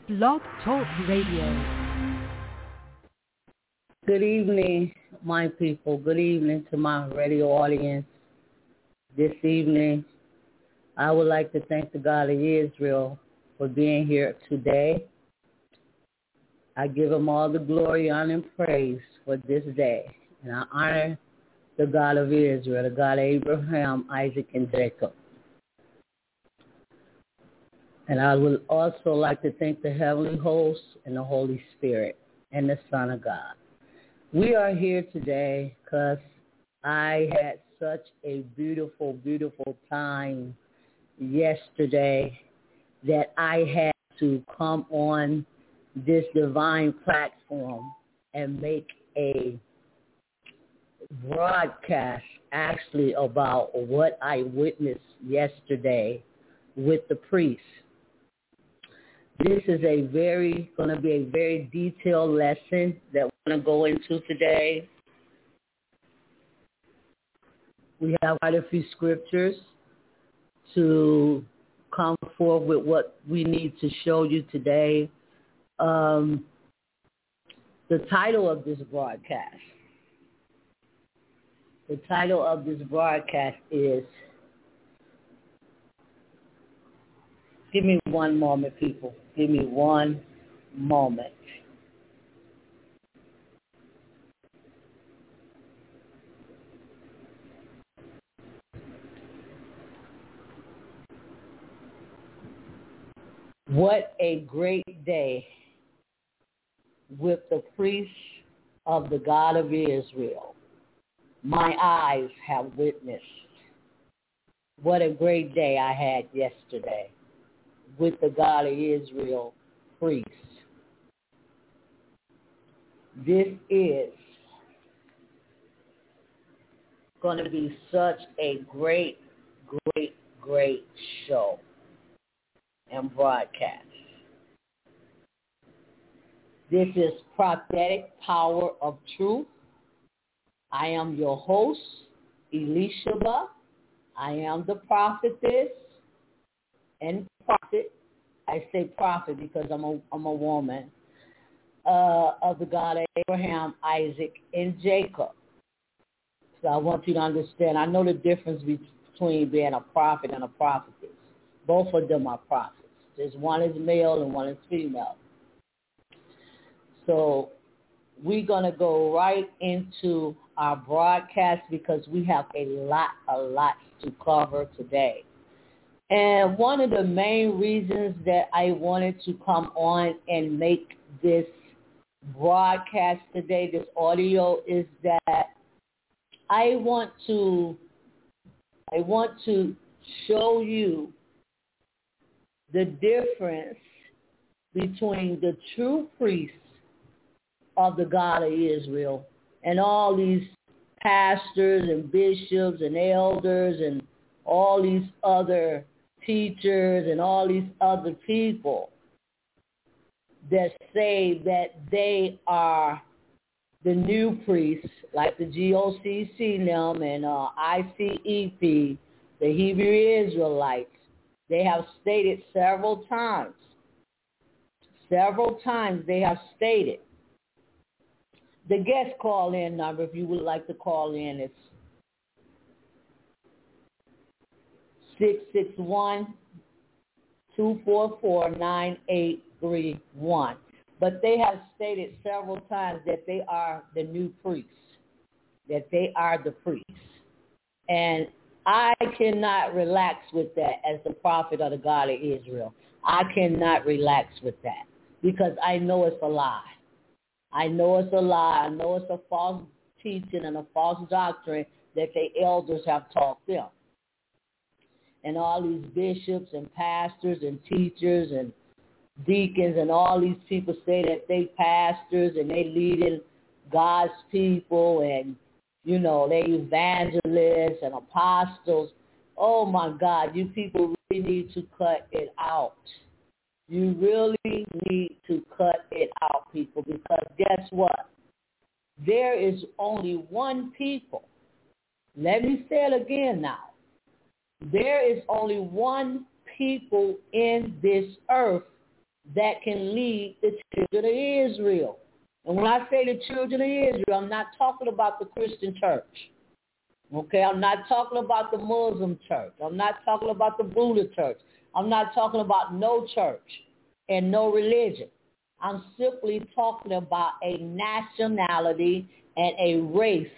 Blog Talk Radio. Good evening, my people. Good evening to my radio audience. This evening, I would like to thank the God of Israel for being here today. I give him all the glory, honor, and praise for this day. And I honor the God of Israel, the God of Abraham, Isaac, and Jacob. And I would also like to thank the heavenly host and the Holy Spirit and the Son of God. We are here today because I had such a beautiful, beautiful time yesterday that I had to come on this divine platform and make a broadcast actually about what I witnessed yesterday with the priest. This is going to be a very detailed lesson that we're going to go into today. We have quite a few scriptures to come forth with what we need to show you today. The title of this broadcast is, give me one moment, people. Give me one moment. What a great day with the priests of the God of Israel. My eyes have witnessed. What a great day I had yesterday with the God of Israel priests. This is going to be such a great, great, great show and broadcast. This is Prophetic Power of Truth. I am your host, Elishaba. I am the prophetess and prophet. I say prophet because I'm a woman of the God of Abraham, Isaac, and Jacob. So I want you to understand. I know the difference between being a prophet and a prophetess. Both of them are prophets. There's one is male and one is female. So we're going to go right into our broadcast because we have a lot to cover today. And one of the main reasons that I wanted to come on and make this broadcast today, this audio, is that I want to show you the difference between the true priests of the God of Israel and all these pastors and bishops and elders and all these other teachers and all these other people that say that they are the new priests, like the GOCC them and ICEP, the Hebrew Israelites. They have stated several times they have stated. The guest call-in number, if you would like to call in, is 661-244-9831. But they have stated several times that they are the new priests, that they are the priests. And I cannot relax with that as the prophet of the God of Israel. I cannot relax with that because I know it's a lie. I know it's a lie. I know it's a false teaching and a false doctrine that the elders have taught them. And all these bishops and pastors and teachers and deacons and all these people say that they pastors and they leading God's people and, you know, they evangelists and apostles. Oh, my God, you people really need to cut it out. You really need to cut it out, people, because guess what? There is only one people. Let me say it again now. There is only one people in this earth that can lead the children of Israel. And when I say the children of Israel, I'm not talking about the Christian church. Okay, I'm not talking about the Muslim church. I'm not talking about the Buddha church. I'm not talking about no church and no religion. I'm simply talking about a nationality and a race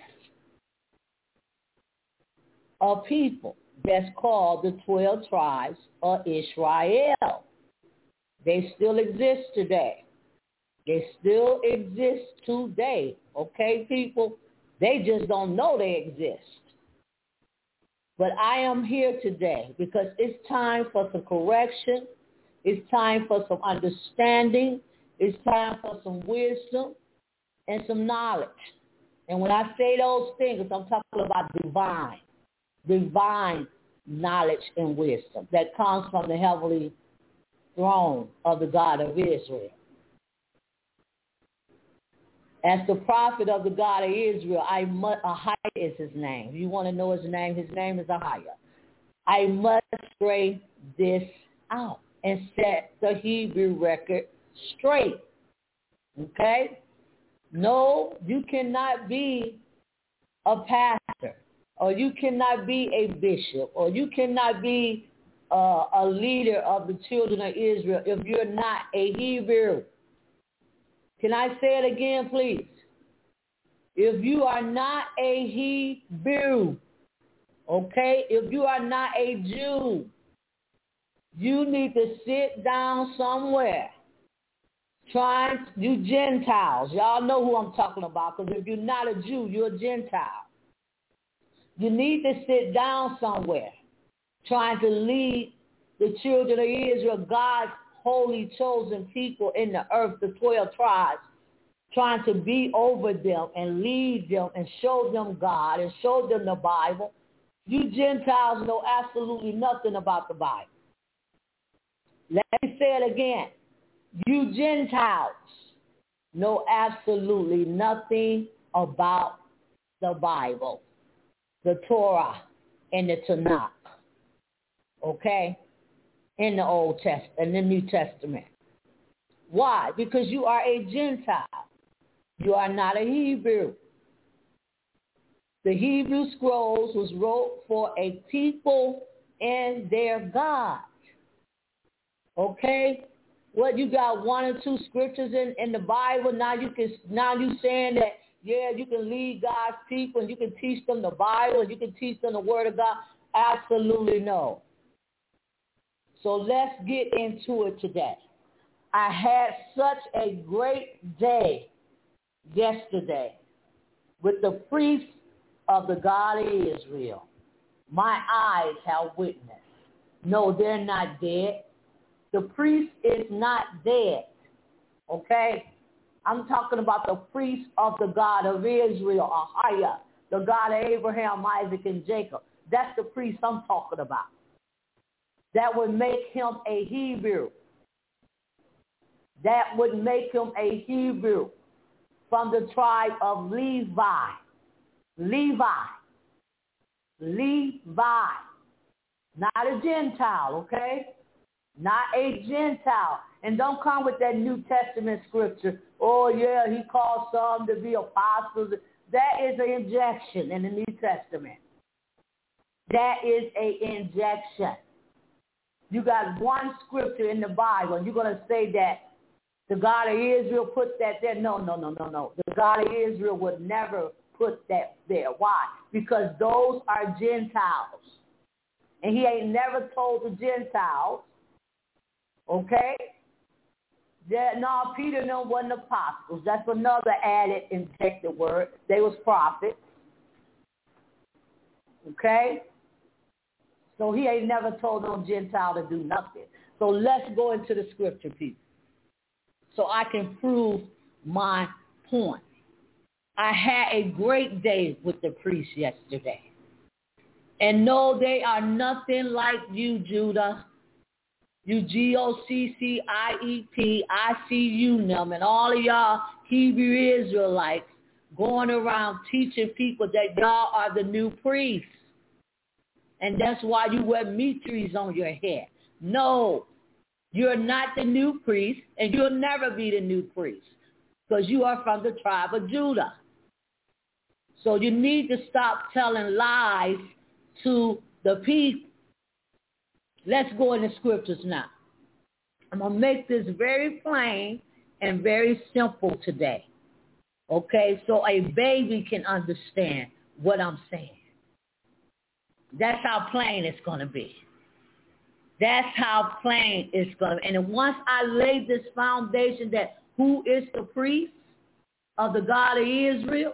of people that's called the 12 tribes of Israel. They still exist today. They still exist today, okay, people? They just don't know they exist. But I am here today because it's time for some correction. It's time for some understanding. It's time for some wisdom and some knowledge. And when I say those things, I'm talking about divine knowledge and wisdom that comes from the heavenly throne of the God of Israel. As the prophet of the God of Israel, Ahiah is his name. If you want to know his name is Ahiah. I must straighten this out and set the Hebrew record straight. Okay? No, you cannot be a pastor, or you cannot be a bishop, or you cannot be a leader of the children of Israel if you're not a Hebrew. Can I say it again, please? If you are not a Hebrew, okay, if you are not a Jew, you need to sit down somewhere. You Gentiles, y'all know who I'm talking about, because if you're not a Jew, you're a Gentile. You need to sit down somewhere trying to lead the children of Israel, God's holy chosen people in the earth, the 12 tribes, trying to be over them and lead them and show them God and show them the Bible. You Gentiles know absolutely nothing about the Bible. Let me say it again. You Gentiles know absolutely nothing about the Bible, the Torah, and the Tanakh, okay, in the Old Testament, in the New Testament. Why? Because you are a Gentile. You are not a Hebrew. The Hebrew scrolls was wrote for a people and their God. Okay? What, you got one or two scriptures in the Bible? Now you saying that, yeah, you can lead God's people and you can teach them the Bible and you can teach them the Word of God? Absolutely no. So let's get into it today. I had such a great day yesterday with the priests of the God of Israel. My eyes have witnessed. No, they're not dead. The priest is not dead, okay? I'm talking about the priest of the God of Israel, Ahiah, the God of Abraham, Isaac, and Jacob. That's the priest I'm talking about. That would make him a Hebrew. That would make him a Hebrew from the tribe of Levi. Levi. Not a Gentile, okay? Not a Gentile. And don't come with that New Testament scripture. Oh, yeah, he called some to be apostles. That is an injection in the New Testament. That is an injection. You got one scripture in the Bible, and you're going to say that the God of Israel put that there. No. The God of Israel would never put that there. Why? Because those are Gentiles. And he ain't never told the Gentiles, okay, that, no, Peter and them wasn't apostles. That's another added, injected word. They was prophets, okay? So he ain't never told no Gentile to do nothing. So let's go into the scripture, people, so I can prove my point. I had a great day with the priest yesterday. And no, they are nothing like you, Judah. You Gocciep, I see you, them, and all of y'all Hebrew Israelites going around teaching people that y'all are the new priests. And that's why you wear mitres on your head. No, You're not the new priest, and you'll never be the new priest because you are from the tribe of Judah. So you need to stop telling lies to the people. Let's go in the scriptures now. I'm going to make this very plain and very simple today. Okay, so a baby can understand what I'm saying. That's how plain it's going to be. That's how plain it's going to be. And once I lay this foundation that who is the priest of the God of Israel,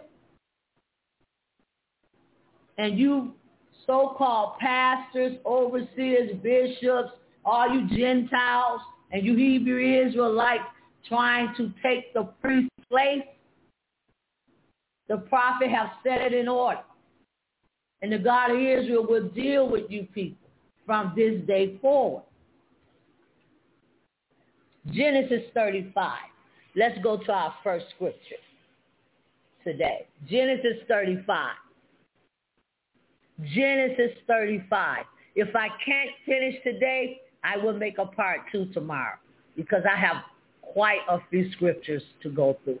and you so-called pastors, overseers, bishops, all you Gentiles, and you Hebrew Israelites trying to take the priest's place, the prophet have set it in order. And the God of Israel will deal with you people from this day forward. Genesis 35. Let's go to our first scripture today. Genesis 35. Genesis 35. If I can't finish today, I will make a part 2 tomorrow because I have quite a few scriptures to go through.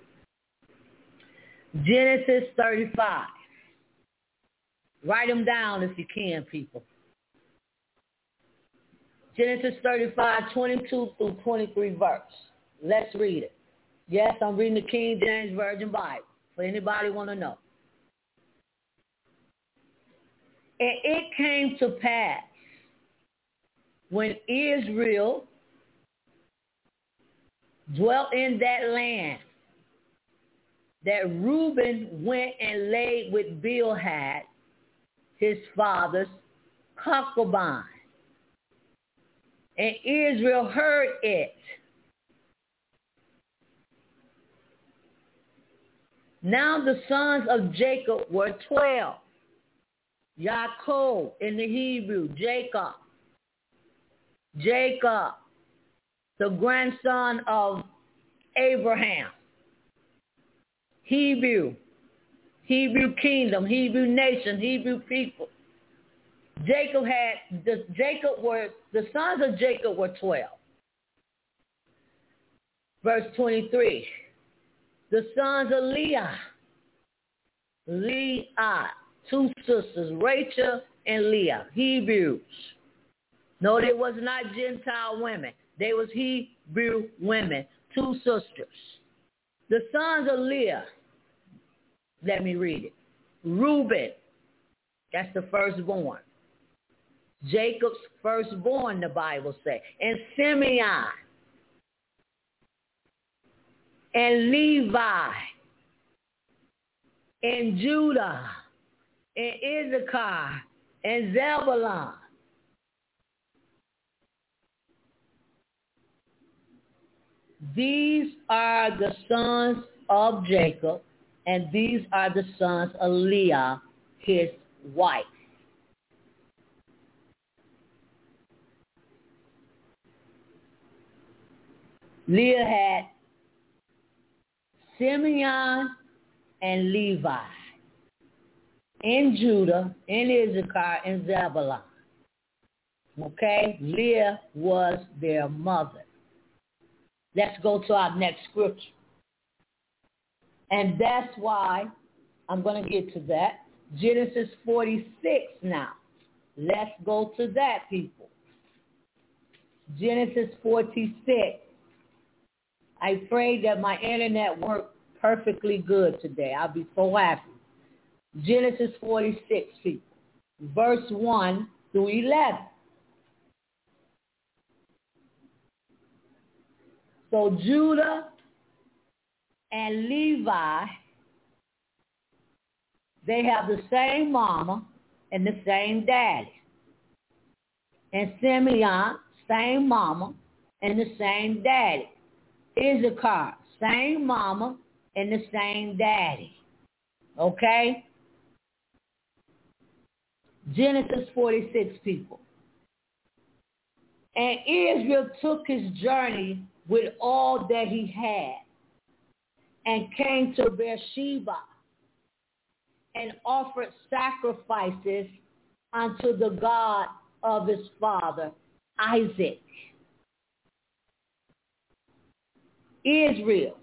Genesis 35. Write them down if you can, people. Genesis 35, 22 through 23 verse. Let's read it. Yes, I'm reading the King James Version Bible, for anybody want to know. And it came to pass when Israel dwelt in that land that Reuben went and laid with Bilhah, his father's concubine. And Israel heard it. Now the sons of Jacob were 12. Yaakov in the Hebrew, Jacob. Jacob, the grandson of Abraham. Hebrew kingdom, Hebrew nation, Hebrew people. The sons of Jacob were 12. Verse 23. The sons of Leah, two sisters, Rachel and Leah, Hebrews. No, they was not Gentile women. They was Hebrew women, two sisters. The sons of Leah, let me read it. Reuben, that's the firstborn. Jacob's firstborn, the Bible says. And Simeon. And Levi. And Judah. And Issachar. And Zebulun. These are the sons of Jacob, and these are the sons of Leah, his wife. Leah had Simeon and Levi, and Judah, and Issachar, and Zebulun. Okay? Leah was their mother. Let's go to our next scripture. And that's why I'm going to get to that. Genesis 46 now. Let's go to that, people. Genesis 46. I pray that my internet worked perfectly good today. I'll be so happy. Genesis 46, people. Verse 1 through 11. So Judah and Levi, they have the same mama and the same daddy. And Simeon, same mama and the same daddy. Issachar, same mama and the same daddy. Okay? Genesis 46, people. And Israel took his journey with all that he had and came to Beersheba and offered sacrifices unto the God of his father, Isaac. Israel.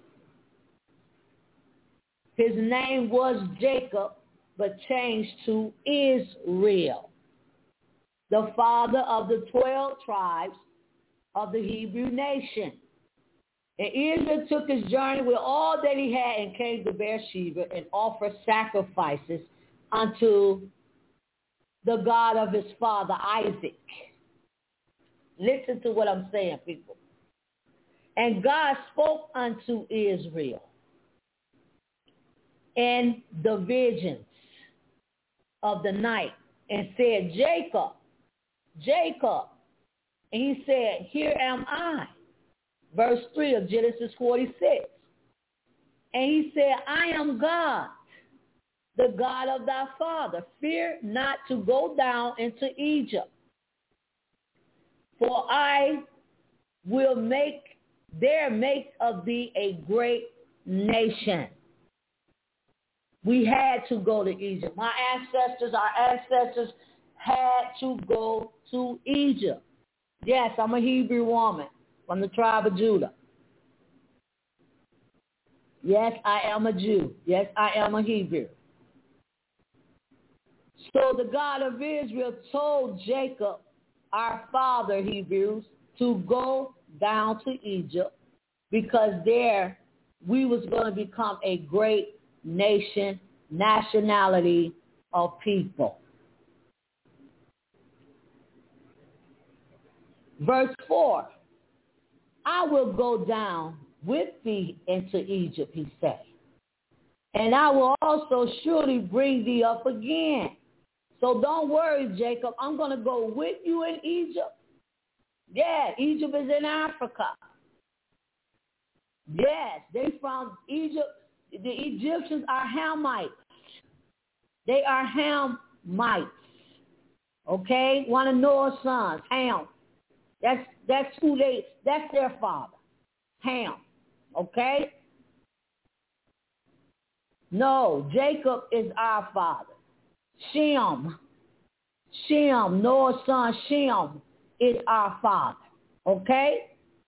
His name was Jacob, but changed to Israel, the father of the 12 tribes of the Hebrew nation. And Israel took his journey with all that he had and came to Beersheba and offered sacrifices unto the God of his father Isaac. Listen to what I'm saying, people. And God spoke unto Israel in the visions of the night and said, Jacob, Jacob. And he said, here am I. Verse 3 of Genesis 46. And he said, I am God, the God of thy father. Fear not to go down into Egypt, for I will make of thee a great nation. We had to go to Egypt. Our ancestors had to go to Egypt. Yes, I'm a Hebrew woman from the tribe of Judah. Yes, I am a Jew. Yes, I am a Hebrew. So the God of Israel told Jacob, our father, Hebrews, to go down to Egypt because there we was going to become a great nation, nationality of people. Verse 4, I will go down with thee into Egypt, he said, and I will also surely bring thee up again. So don't worry, Jacob, I'm going to go with you in Egypt. Yeah, Egypt is in Africa. Yes, they found Egypt. The Egyptians are Hamites. They are Hamites. Okay? One of Noah's sons, Ham. That's their father. Ham. Okay? No, Jacob is our father. Shem, Noah's son Shem is our father. Okay?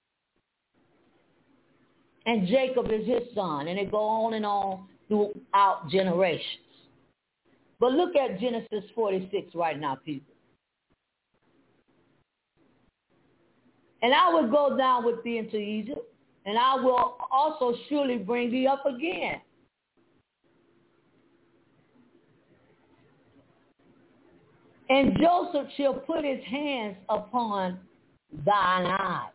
And Jacob is his son. And it go on and on throughout generations. But look at Genesis 46 right now, people. And I will go down with thee into Egypt, and I will also surely bring thee up again. And Joseph shall put his hands upon thine eyes.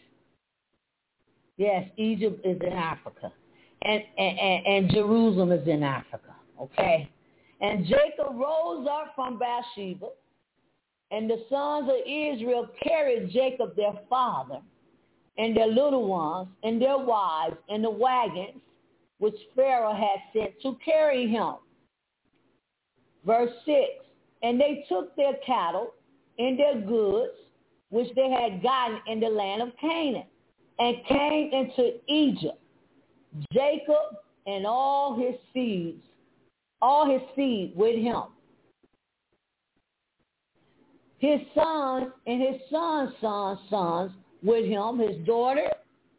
Yes, Egypt is in Africa. And Jerusalem is in Africa. Okay? And Jacob rose up from Beersheba, and the sons of Israel carried Jacob their father, and their little ones, and their wives, and the wagons which Pharaoh had sent to carry him. Verse 6, and they took their cattle and their goods, which they had gotten in the land of Canaan, and came into Egypt, Jacob and all his seed with him. His sons and his sons with him, his daughter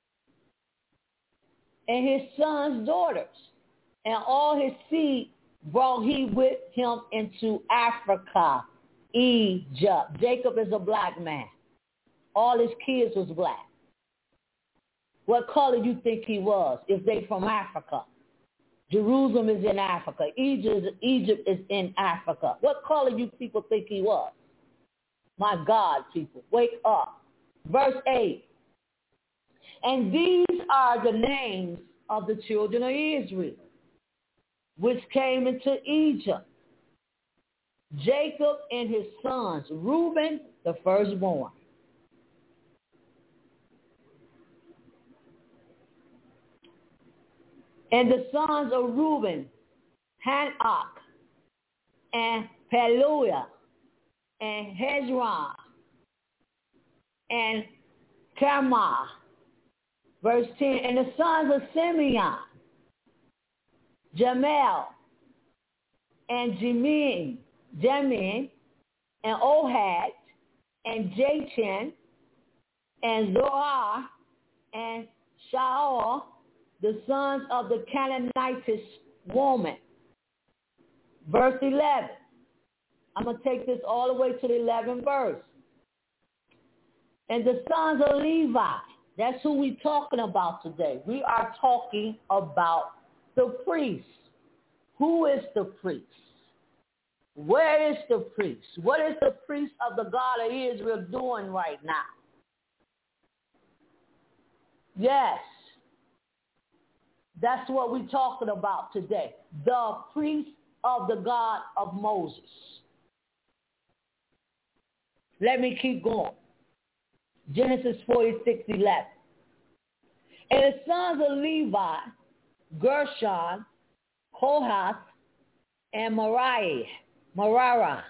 and his sons' daughters, and all his seed brought he with him into Africa, Egypt. Jacob is a black man. All his kids was black. What color you think he was if they from Africa? Jerusalem is in Africa. Egypt is in Africa. What color you people think he was? My God, people, wake up. Verse 8. And these are the names of the children of Israel, which came into Egypt. Jacob and his sons, Reuben, the firstborn. And the sons of Reuben, Hanok, and Peluah, and Hezron, and Carmah. Verse 10, and the sons of Simeon, Jamel, and Jamin, and Ohad, and Jachin, and Zohar, and Shaul, the sons of the Canaanitish woman. Verse 11. I'm going to take this all the way to the 11th verse. And the sons of Levi, that's who we're talking about today. We are talking about the priest. Who is the priest? Where is the priest? What is the priest of the God of Israel doing right now? Yes, that's what we're talking about today. The priest of the God of Moses. Let me keep going. Genesis 46:11. And the sons of Levi, Gershon, Kohath, and Merari.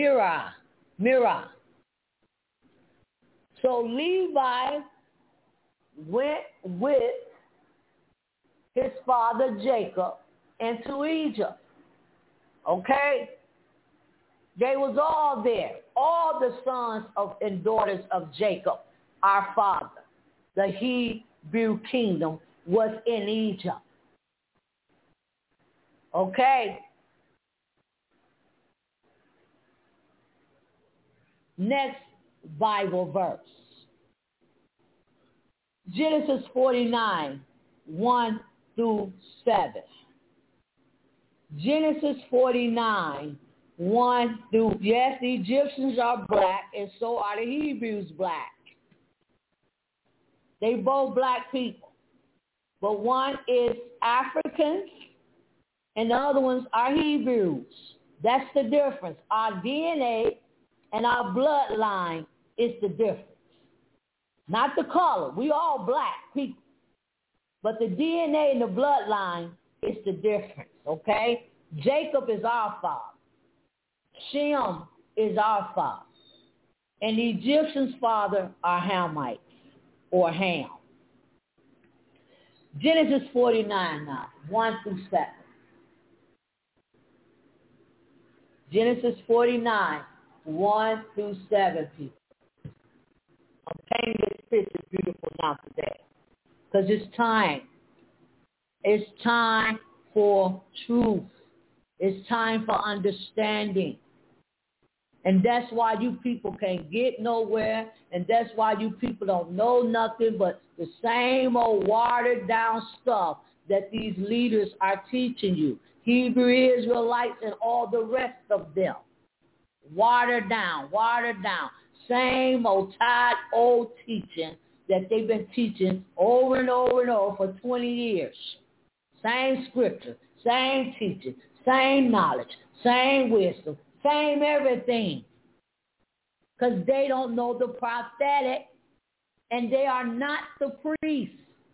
So Levi went with his father Jacob into Egypt. Okay? They was all there. All the sons of and daughters of Jacob, our father, the Hebrew kingdom, was in Egypt. Okay? Next Bible verse. Genesis 49, 1 through 7. Genesis 49, 1 through, yes, the Egyptians are black, and so are the Hebrews black. They both black people. But one is Africans, and the other ones are Hebrews. That's the difference. Our DNA and our bloodline is the difference. Not the color. We all black people. But the DNA and the bloodline is the difference, okay? Jacob is our father. Shem is our father. And the Egyptians' father are Hamites, or Ham. Genesis 49 now, 1 through 7. Genesis 49, 1 through 7, people. I'm painting this picture beautiful now today. Because it's time. It's time for truth. It's time for understanding. And that's why you people can't get nowhere. And that's why you people don't know nothing but the same old watered down stuff that these leaders are teaching you. Hebrew Israelites and all the rest of them. Watered down. Same old tired old teaching that they've been teaching over and over and over for 20 years. Same scripture, same teaching, same knowledge, same wisdom, same everything. Because they don't know the prophetic, and they are not the priests.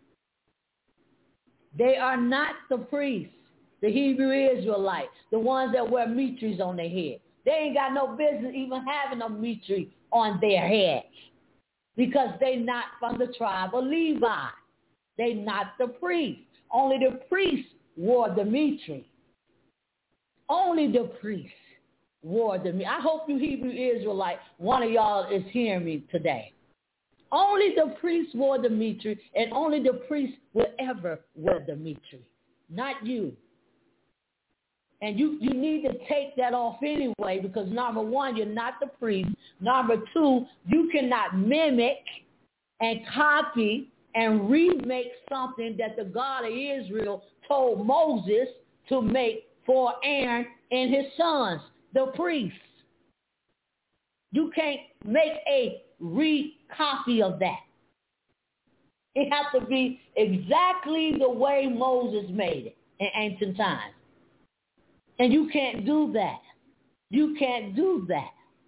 They are not the priests, the Hebrew Israelites, the ones that wear mitres on their head. They ain't got no business even having a mitre on their heads because they not from the tribe of Levi. They not the priests. Only the priests wore the mitre. Only the priests wore the mitre. I hope you Hebrew Israelite, one of y'all is hearing me today. Only the priests wore the mitre, and only the priests will ever wear the mitre, not you. And you need to take that off anyway because, number one, you're not the priest. Number two, you cannot mimic and copy and remake something that the God of Israel told Moses to make for Aaron and his sons, the priests. You can't make a recopy of that. It has to be exactly the way Moses made it in ancient times. And you can't do that. You can't do that.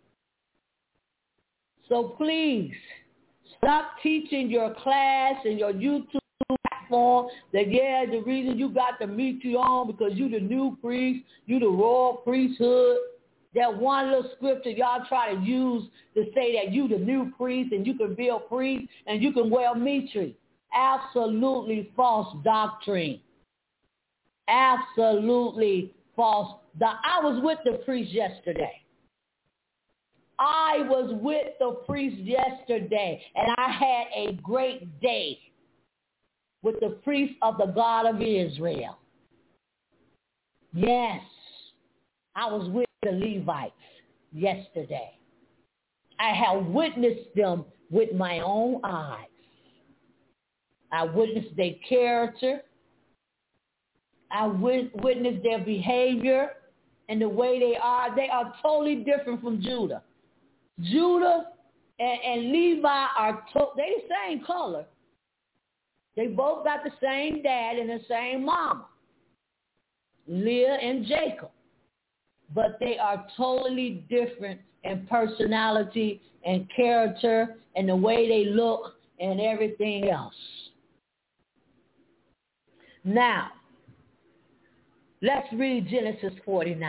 So please, stop teaching your class and your YouTube platform that, yeah, the reason you got the mitre on because you the new priest, you the royal priesthood. That one little scripture y'all try to use to say that you the new priest and you can be a priest and you can wear mitre. Absolutely false doctrine. Absolutely false. I was with the priest yesterday. I was with the priest yesterday, and I had a great day. with the priests of the God of Israel. Yes, I was with the Levites yesterday. I have witnessed them with my own eyes. I witnessed their character. I witnessed their behavior and the way they are. They are totally different from Judah. Judah and Levi are they the same color. They both got the same dad and the same mama, Leah and Jacob. But they are totally different in personality and character and the way they look and everything else. Now, let's read Genesis 49.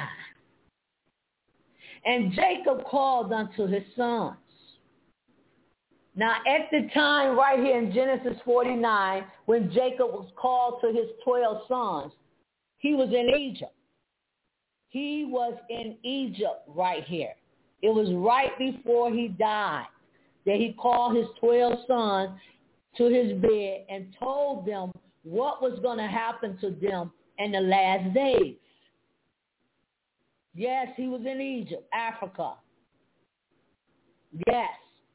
And Jacob called unto his sons. Now, at the time right here in Genesis 49, when Jacob was called to his 12 sons, he was in Egypt. He was in Egypt right here. It was right before he died that he called his 12 sons to his bed and told them what was going to happen to them in the last days. Yes, he was in Egypt, Africa. Yes.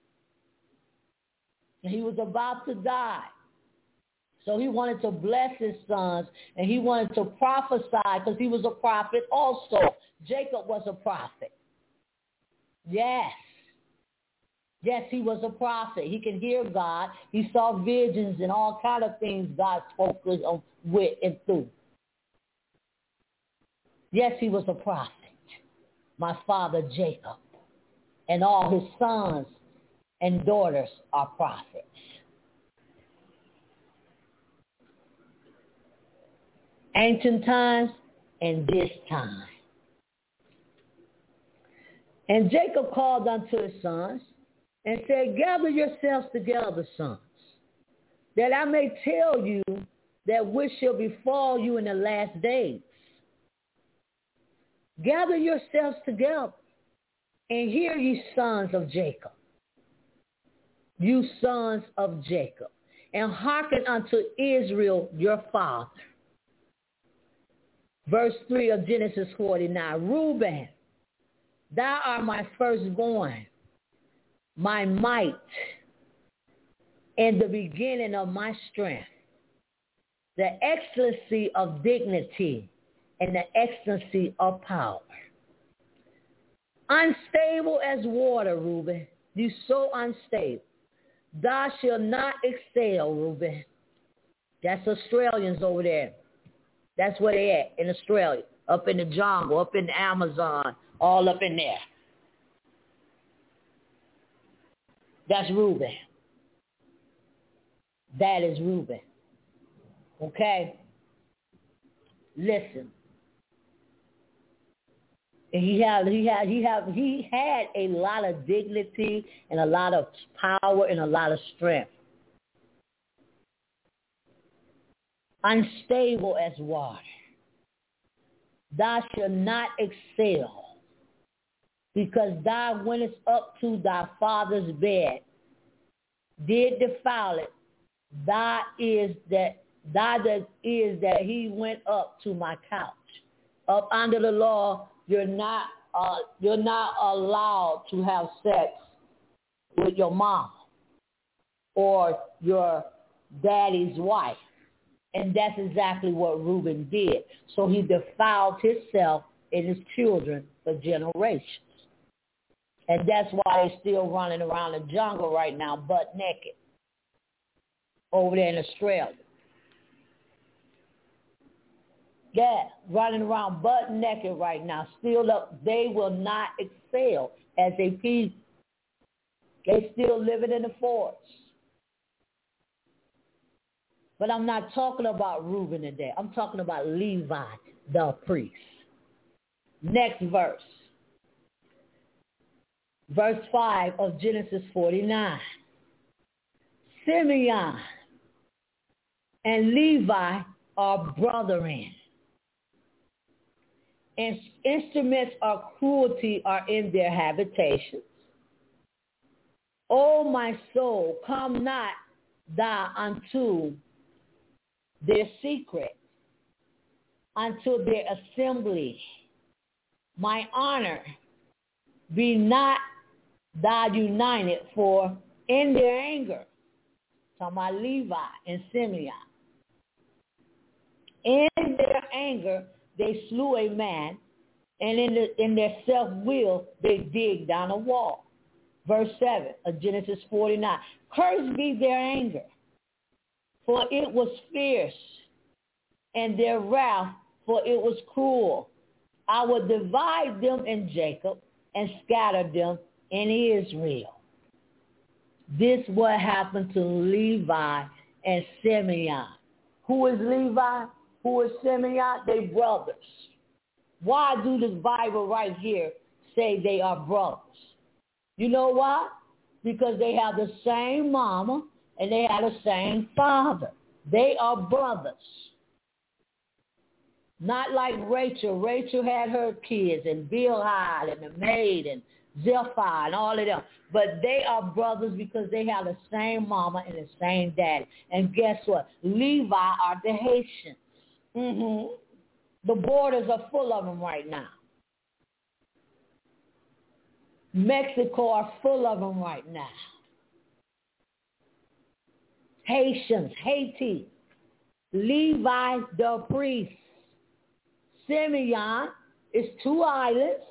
And he was about to die. So he wanted to bless his sons, and he wanted to prophesy because he was a prophet also. Jacob was a prophet. Yes. Yes, he was a prophet. He could hear God. He saw visions and all kind of things God spoke with and through. Yes, he was a prophet. My father Jacob. And all his sons and daughters are prophets. Ancient times and this time. And Jacob called unto his sons and said, gather yourselves together, sons, that I may tell you that which shall befall you in the last days. Gather yourselves together and hear, ye sons of Jacob, you sons of Jacob, and hearken unto Israel your father. Verse 3 of Genesis 49, Reuben, thou art my firstborn, my might, and the beginning of my strength, the excellency of dignity, and the excellency of power. Unstable as water, Reuben, you so unstable. Thou shalt not excel, Reuben. That's Australians over there. That's where they at, in Australia, up in the jungle, up in the Amazon, all up in there. That's Reuben. That is Reuben. Okay? Listen. And he had a lot of dignity and a lot of power and a lot of strength. Unstable as water. Thou shalt not excel, because thou wentest up to thy father's bed, did defile it. That is that he went up to my couch. Up under the law, you're not allowed to have sex with your mom or your daddy's wife. And that's exactly what Reuben did. So he defiled himself and his children for generations. And that's why he's still running around the jungle right now, butt naked, over there in Australia. Yeah, running around butt naked right now. Still up, they will not excel as a people. They still living in the forest. But I'm not talking about Reuben today. I'm talking about Levi, the priest. Next verse. Verse 5 of Genesis 49. Simeon and Levi are brethren. And instruments of cruelty are in their habitations. O my soul, come not thou unto their secret until their assembly. My honor be not thou united, for in their anger, talking about Levi and Simeon, in their anger they slew a man, and in their self-will they digged down a wall. Verse 7 of Genesis 49. Cursed be their anger, for it was fierce, and their wrath, for it was cruel. I will divide them in Jacob and scatter them in Israel. This what happened to Levi and Simeon. Who is Levi? Who is Simeon? They brothers. Why do the Bible right here say they are brothers? You know why? Because they have the same mama and they have the same father. They are brothers. Not like Rachel. Rachel had her kids and Bilhah and the maid and Zilpah and all of them. But they are brothers because they have the same mama and the same daddy. And guess what? Levi are the Haitians. The borders are full of them right now. Mexico are full of them right now. Haitians, Haiti. Levi the priest. Simeon is two islands,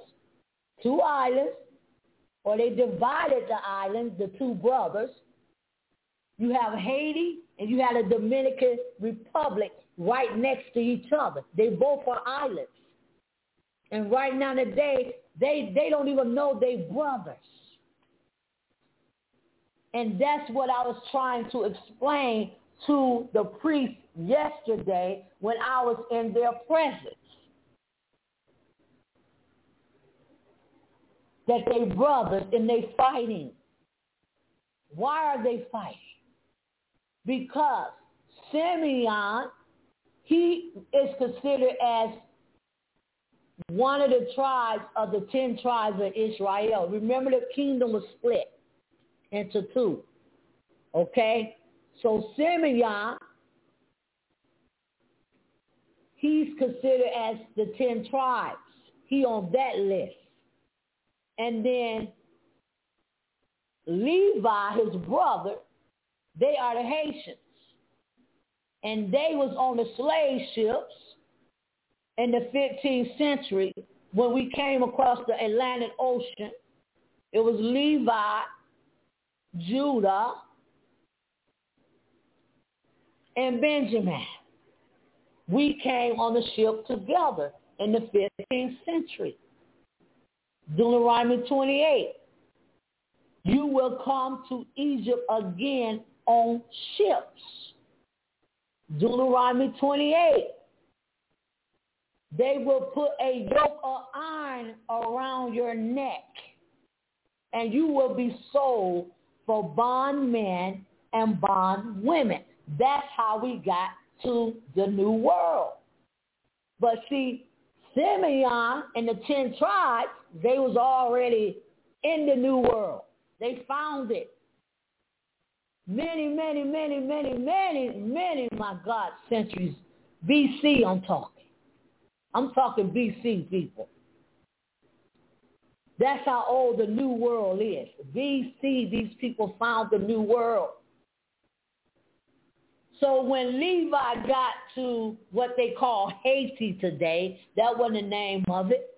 or they divided the islands, the two brothers. You have Haiti and you have the Dominican Republic right next to each other. They both are islands. And right now today, they don't even know they brothers. And that's what I was trying to explain to the priest yesterday when I was in their presence. That they brothers and they fighting. Why are they fighting? Because Simeon, he is considered as one of the tribes of the 10 tribes of Israel. Remember, the kingdom was split into two. Okay? So Simeon, he's considered as the 10 tribes. He on that list. And then Levi, his brother, they are the Haitians. And they was on the slave ships in the 15th century when we came across the Atlantic Ocean. It was Levi, Judah, and Benjamin. We came on the ship together in the 15th century. Deuteronomy 28. You will come to Egypt again on ships. Deuteronomy 28. They will put a yoke of iron around your neck, and you will be sold for bondmen and bondwomen. That's how we got to the New World. But see, Simeon and the 10 tribes, they was already in the New World. They found it. Many, my God, centuries. BC I'm talking. I'm talking BC, people. That's how old the New World is. BC, these people found the New World. So when Levi got to what they call Haiti today, that wasn't the name of it.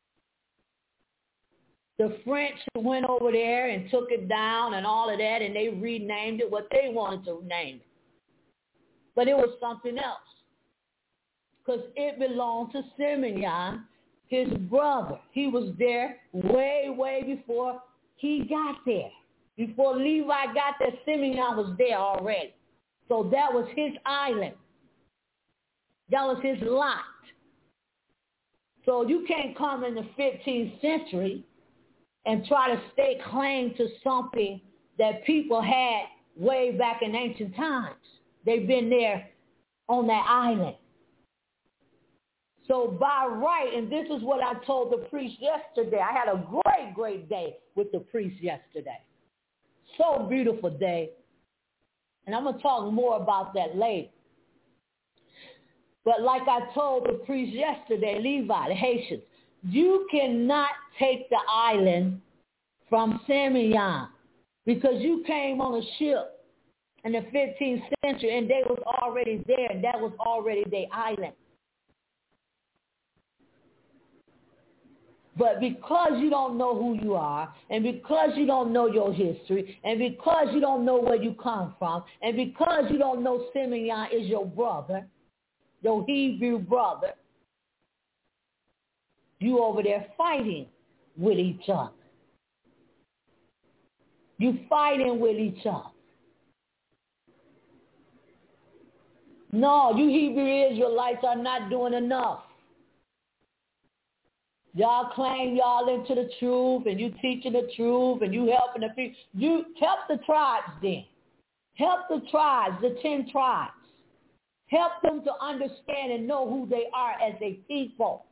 The French went over there and took it down and all of that, and they renamed it what they wanted to name it. But it was something else, because it belonged to Simeon, his brother. He was there way before he got there. Before Levi got there, Simeon was there already. So that was his island. That was his lot. So you can't come in the 15th century and try to stake claim to something that people had way back in ancient times. They've been there on that island. So by right, and this is what I told the priest yesterday. I had a great day with the priest yesterday. So beautiful day. And I'm going to talk more about that later. But like I told the priest yesterday, Levi, the Haitians, you cannot take the island from Simeon because you came on a ship in the 15th century and they was already there and that was already their island. But because you don't know who you are, and because you don't know your history, and because you don't know where you come from, and because you don't know Simeon is your brother, your Hebrew brother, you over there fighting with each other. You fighting with each other. No, you Hebrew Israelites are not doing enough. Y'all claim y'all into the truth and you teaching the truth and you helping the people. You help the tribes then. Help the tribes, the 10 tribes. Help them to understand and know who they are as a people.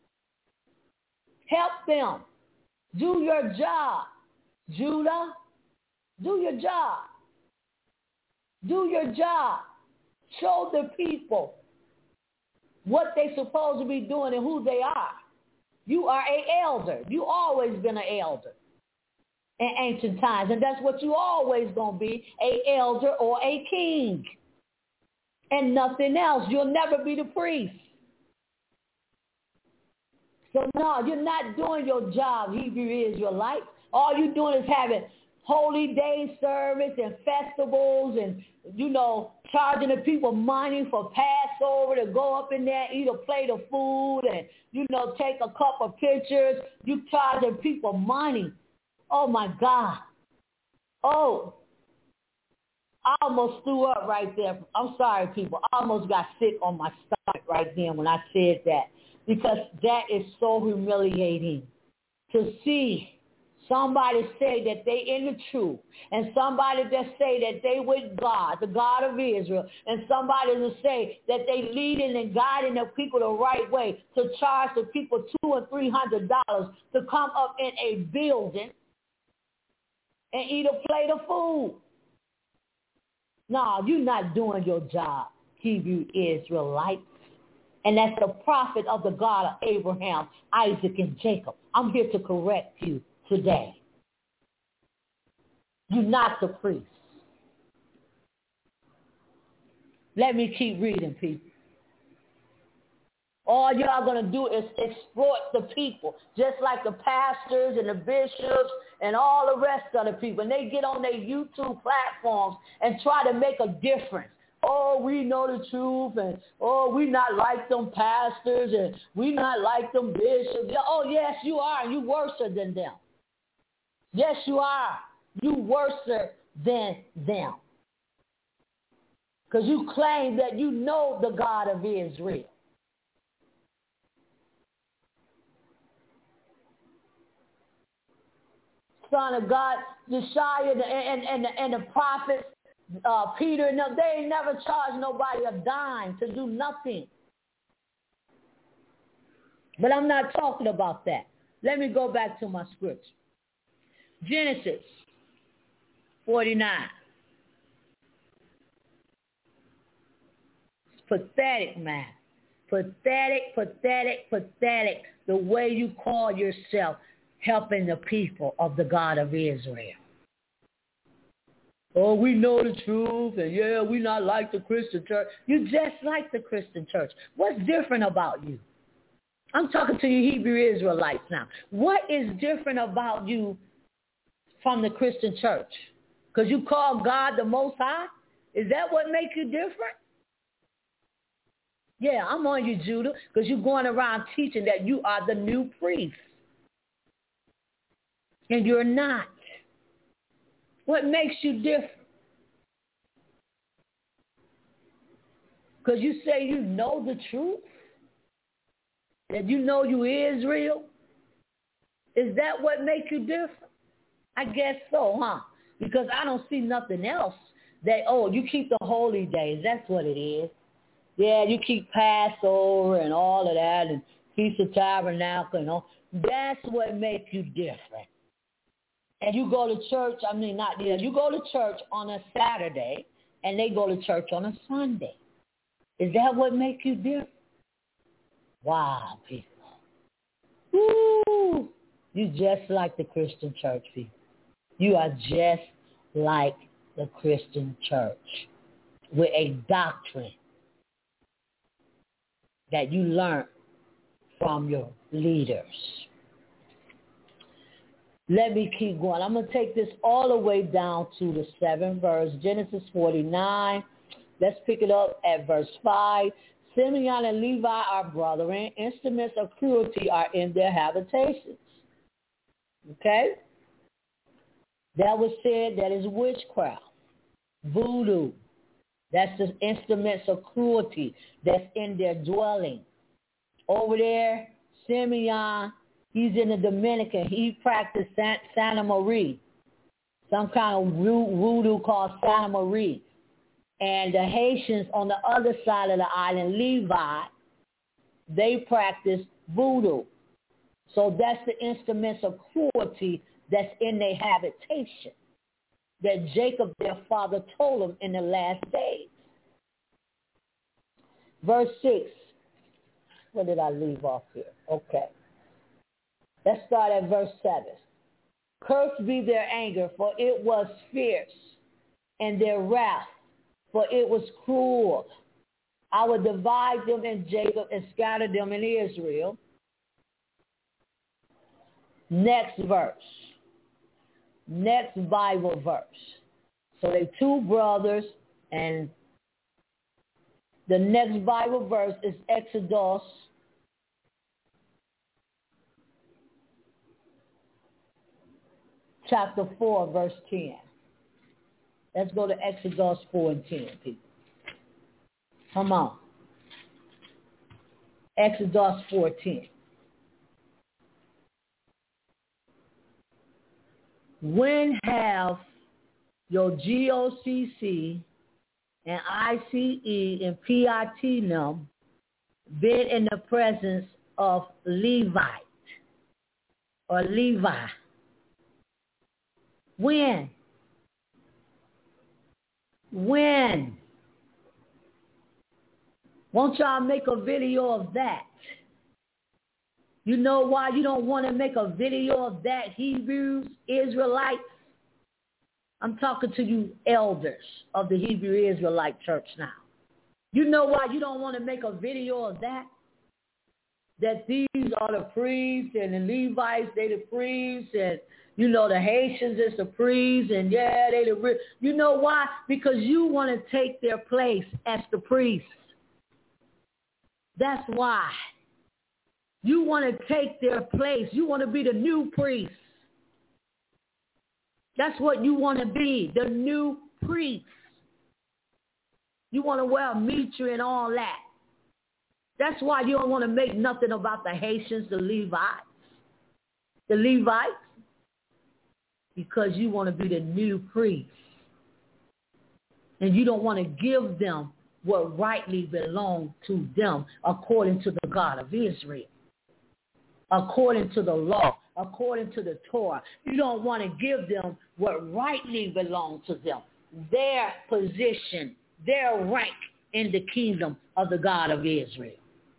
Help them. Do your job. Judah, do your job. Do your job. Show the people what they're supposed to be doing and who they are. You are an elder. You always been an elder in ancient times. And that's what you always going to be, an elder or a king. And nothing else. You'll never be the priest. So no, you're not doing your job, Hebrew Israelites. All you're doing is having holy day service and festivals and, charging the people money for Passover to go up in there, eat a plate of food and, take a couple of pictures. You charging people money. Oh, my God. Oh, I almost threw up right there. I'm sorry, people. I almost got sick on my stomach right then when I said that because that is so humiliating to see somebody say that they in the truth, and somebody that say that they with God, the God of Israel, and somebody to say that they leading and guiding the people the right way, to charge the people $200 and $300 to come up in a building and eat a plate of food. No, you're not doing your job, Hebrew Israelites. And that's the prophet of the God of Abraham, Isaac, and Jacob. I'm here to correct you today. You're not the priest. Let me keep reading, people. All y'all going to do is exploit the people, just like the pastors and the bishops and all the rest of the people. And they get on their YouTube platforms and try to make a difference. Oh, we know the truth, and oh, we not like them pastors, and we not like them bishops. Oh, yes, you are, and you worse than them. Yes, you are. You worse than them. Because you claim that you know the God of Israel. Son of God, Josiah and the prophets, Peter, and them, they ain't never charged nobody a dime to do nothing. But I'm not talking about that. Let me go back to my scripture. Genesis 49. It's pathetic, man. Pathetic, pathetic, pathetic, the way you call yourself helping the people of the God of Israel. Oh, we know the truth, and yeah, we not like the Christian church. You just like the Christian church. What's different about you? I'm talking to you Hebrew Israelites now. What is different about you from the Christian church? Because you call God the Most High? Is that what makes you different? Yeah, I'm on you, Judah, because you're going around teaching that you are the new priest. And you're not. What makes you different? Because you say you know the truth? That you know you Israel? Is that what makes you different? I guess so, huh? Because I don't see nothing else that, oh, you keep the holy days. That's what it is. Yeah, you keep Passover and all of that and Feast of Tabernacle and all. That's what makes you different. And you go to church, you go to church on a Saturday and they go to church on a Sunday. Is that what makes you different? Wow, people. Woo! You just like the Christian church, people. You are just like the Christian church with a doctrine that you learned from your leaders. Let me keep going. I'm going to take this all the way down to the 7th verse, Genesis 49. Let's pick it up at verse 5. Simeon and Levi are brethren. Instruments of cruelty are in their habitations. Okay? That was said, that is witchcraft, voodoo. That's the instruments of cruelty that's in their dwelling. Over there, Simeon, he's in the Dominican. He practiced Santa Maria, some kind of voodoo called Santa Maria. And the Haitians on the other side of the island, Levi, they practice voodoo. So that's the instruments of cruelty that's in their habitation that Jacob, their father, told them in the last days. Verse 6. Where did I leave off here? Okay. Let's start at verse 7. Cursed be their anger, for it was fierce, and their wrath, for it was cruel. I will divide them in Jacob and scatter them in Israel. Next verse. Next Bible verse. So they two brothers, and the next Bible verse is Exodus chapter 4, verse 10. Let's go to Exodus 4 and 10, people. Come on. Exodus 4:10. When have your GOCC and ICE and PIT been in the presence of Levite or Levi? When? When? Won't y'all make a video of that? You know why you don't want to make a video of that, Hebrews, Israelites? I'm talking to you elders of the Hebrew Israelite church now. You know why you don't want to make a video of that? That these are the priests and the Levites, they the priests, and you know the Haitians is the priests, and yeah, they the... You know why? Because you want to take their place as the priests. That's why. You want to take their place. You want to be the new priest. That's what you want to be, the new priest. You want to wear a mitre and all that. That's why you don't want to make nothing about the Haitians, the Levites. The Levites, because you want to be the new priest. And you don't want to give them what rightly belongs to them according to the God of Israel. According to the law, according to the Torah. You don't want to give them what rightly belongs to them. Their position, their rank in the kingdom of the God of Israel.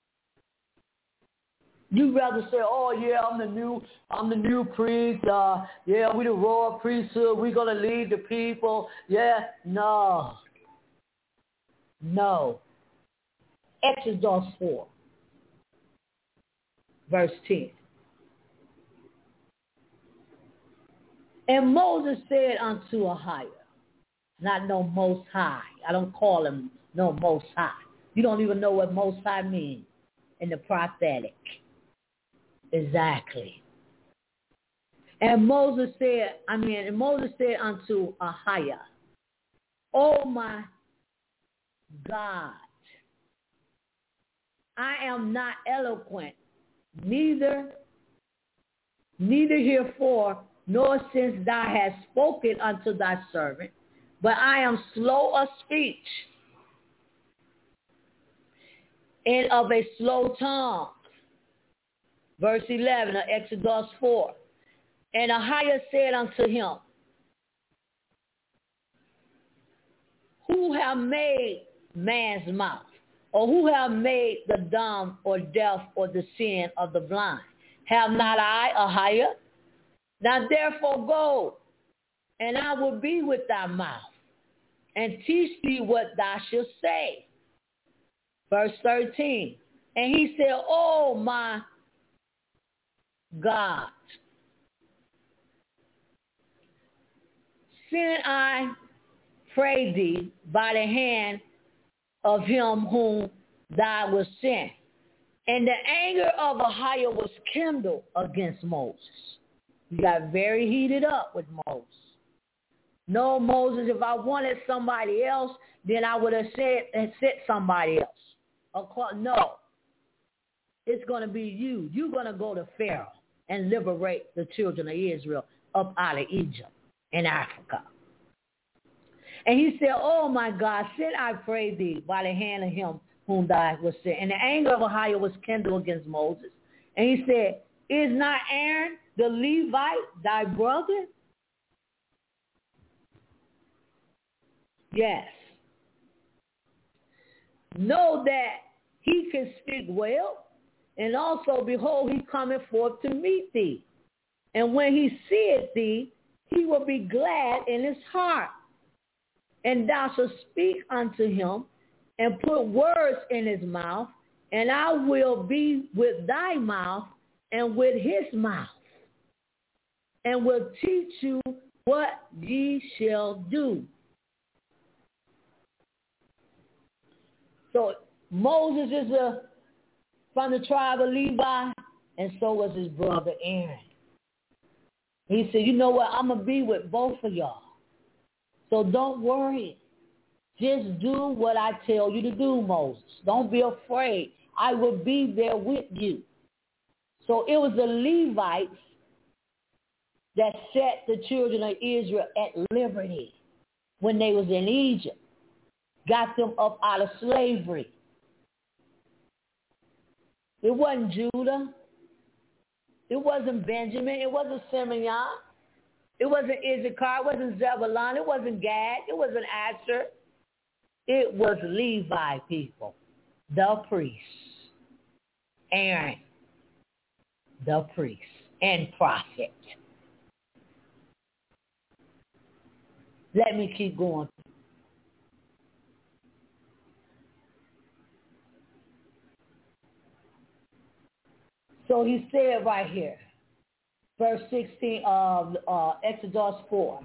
You rather say, oh yeah, I'm the new priest. Yeah, we the royal priesthood. We're gonna lead the people. Yeah, no. Exodus 4. Verse 10. And Moses said unto Ahiah, not no most high. I don't call him no most high. You don't even know what most high means in the prophetic. Exactly. And Moses said unto Ahiah, oh my God, I am not eloquent, neither herefore, nor since thou hast spoken unto thy servant, but I am slow of speech and of a slow tongue. Verse 11 of Exodus 4. And Ahiah said unto him, who have made man's mouth? Or who have made the dumb or deaf or the seeing of the blind? Have not I a higher? Now therefore go, and I will be with thy mouth, and teach thee what thou shalt say. Verse 13. And he said, oh my God, send I, pray thee, by the hand of him whom thou wast sent. And the anger of Ahijah was kindled against Moses. He got very heated up with Moses. No, Moses, if I wanted somebody else, then I would have sent somebody else. No, it's going to be you. You're going to go to Pharaoh and liberate the children of Israel up out of Egypt and Africa. And he said, oh my God, send I pray thee by the hand of him whom thou was sent. And the anger of Ahijah was kindled against Moses. And he said, is not Aaron the Levite thy brother? Yes. Know that he can speak well, and also, behold, he cometh forth to meet thee. And when he seeth thee, he will be glad in his heart. And thou shalt speak unto him, and put words in his mouth, and I will be with thy mouth and with his mouth, and will teach you what ye shall do. So Moses is from the tribe of Levi, and so was his brother Aaron. He said, you know what, I'm going to be with both of y'all. So don't worry. Just do what I tell you to do, Moses. Don't be afraid. I will be there with you. So it was the Levites that set the children of Israel at liberty when they was in Egypt. Got them up out of slavery. It wasn't Judah. It wasn't Benjamin. It wasn't Simeon. It wasn't Issachar. It wasn't Zebulun. It wasn't Gad. It wasn't Asher. It was Levi people, the priests, Aaron, the priest and prophet. Let me keep going. So he said right here, verse 16 of Exodus 4.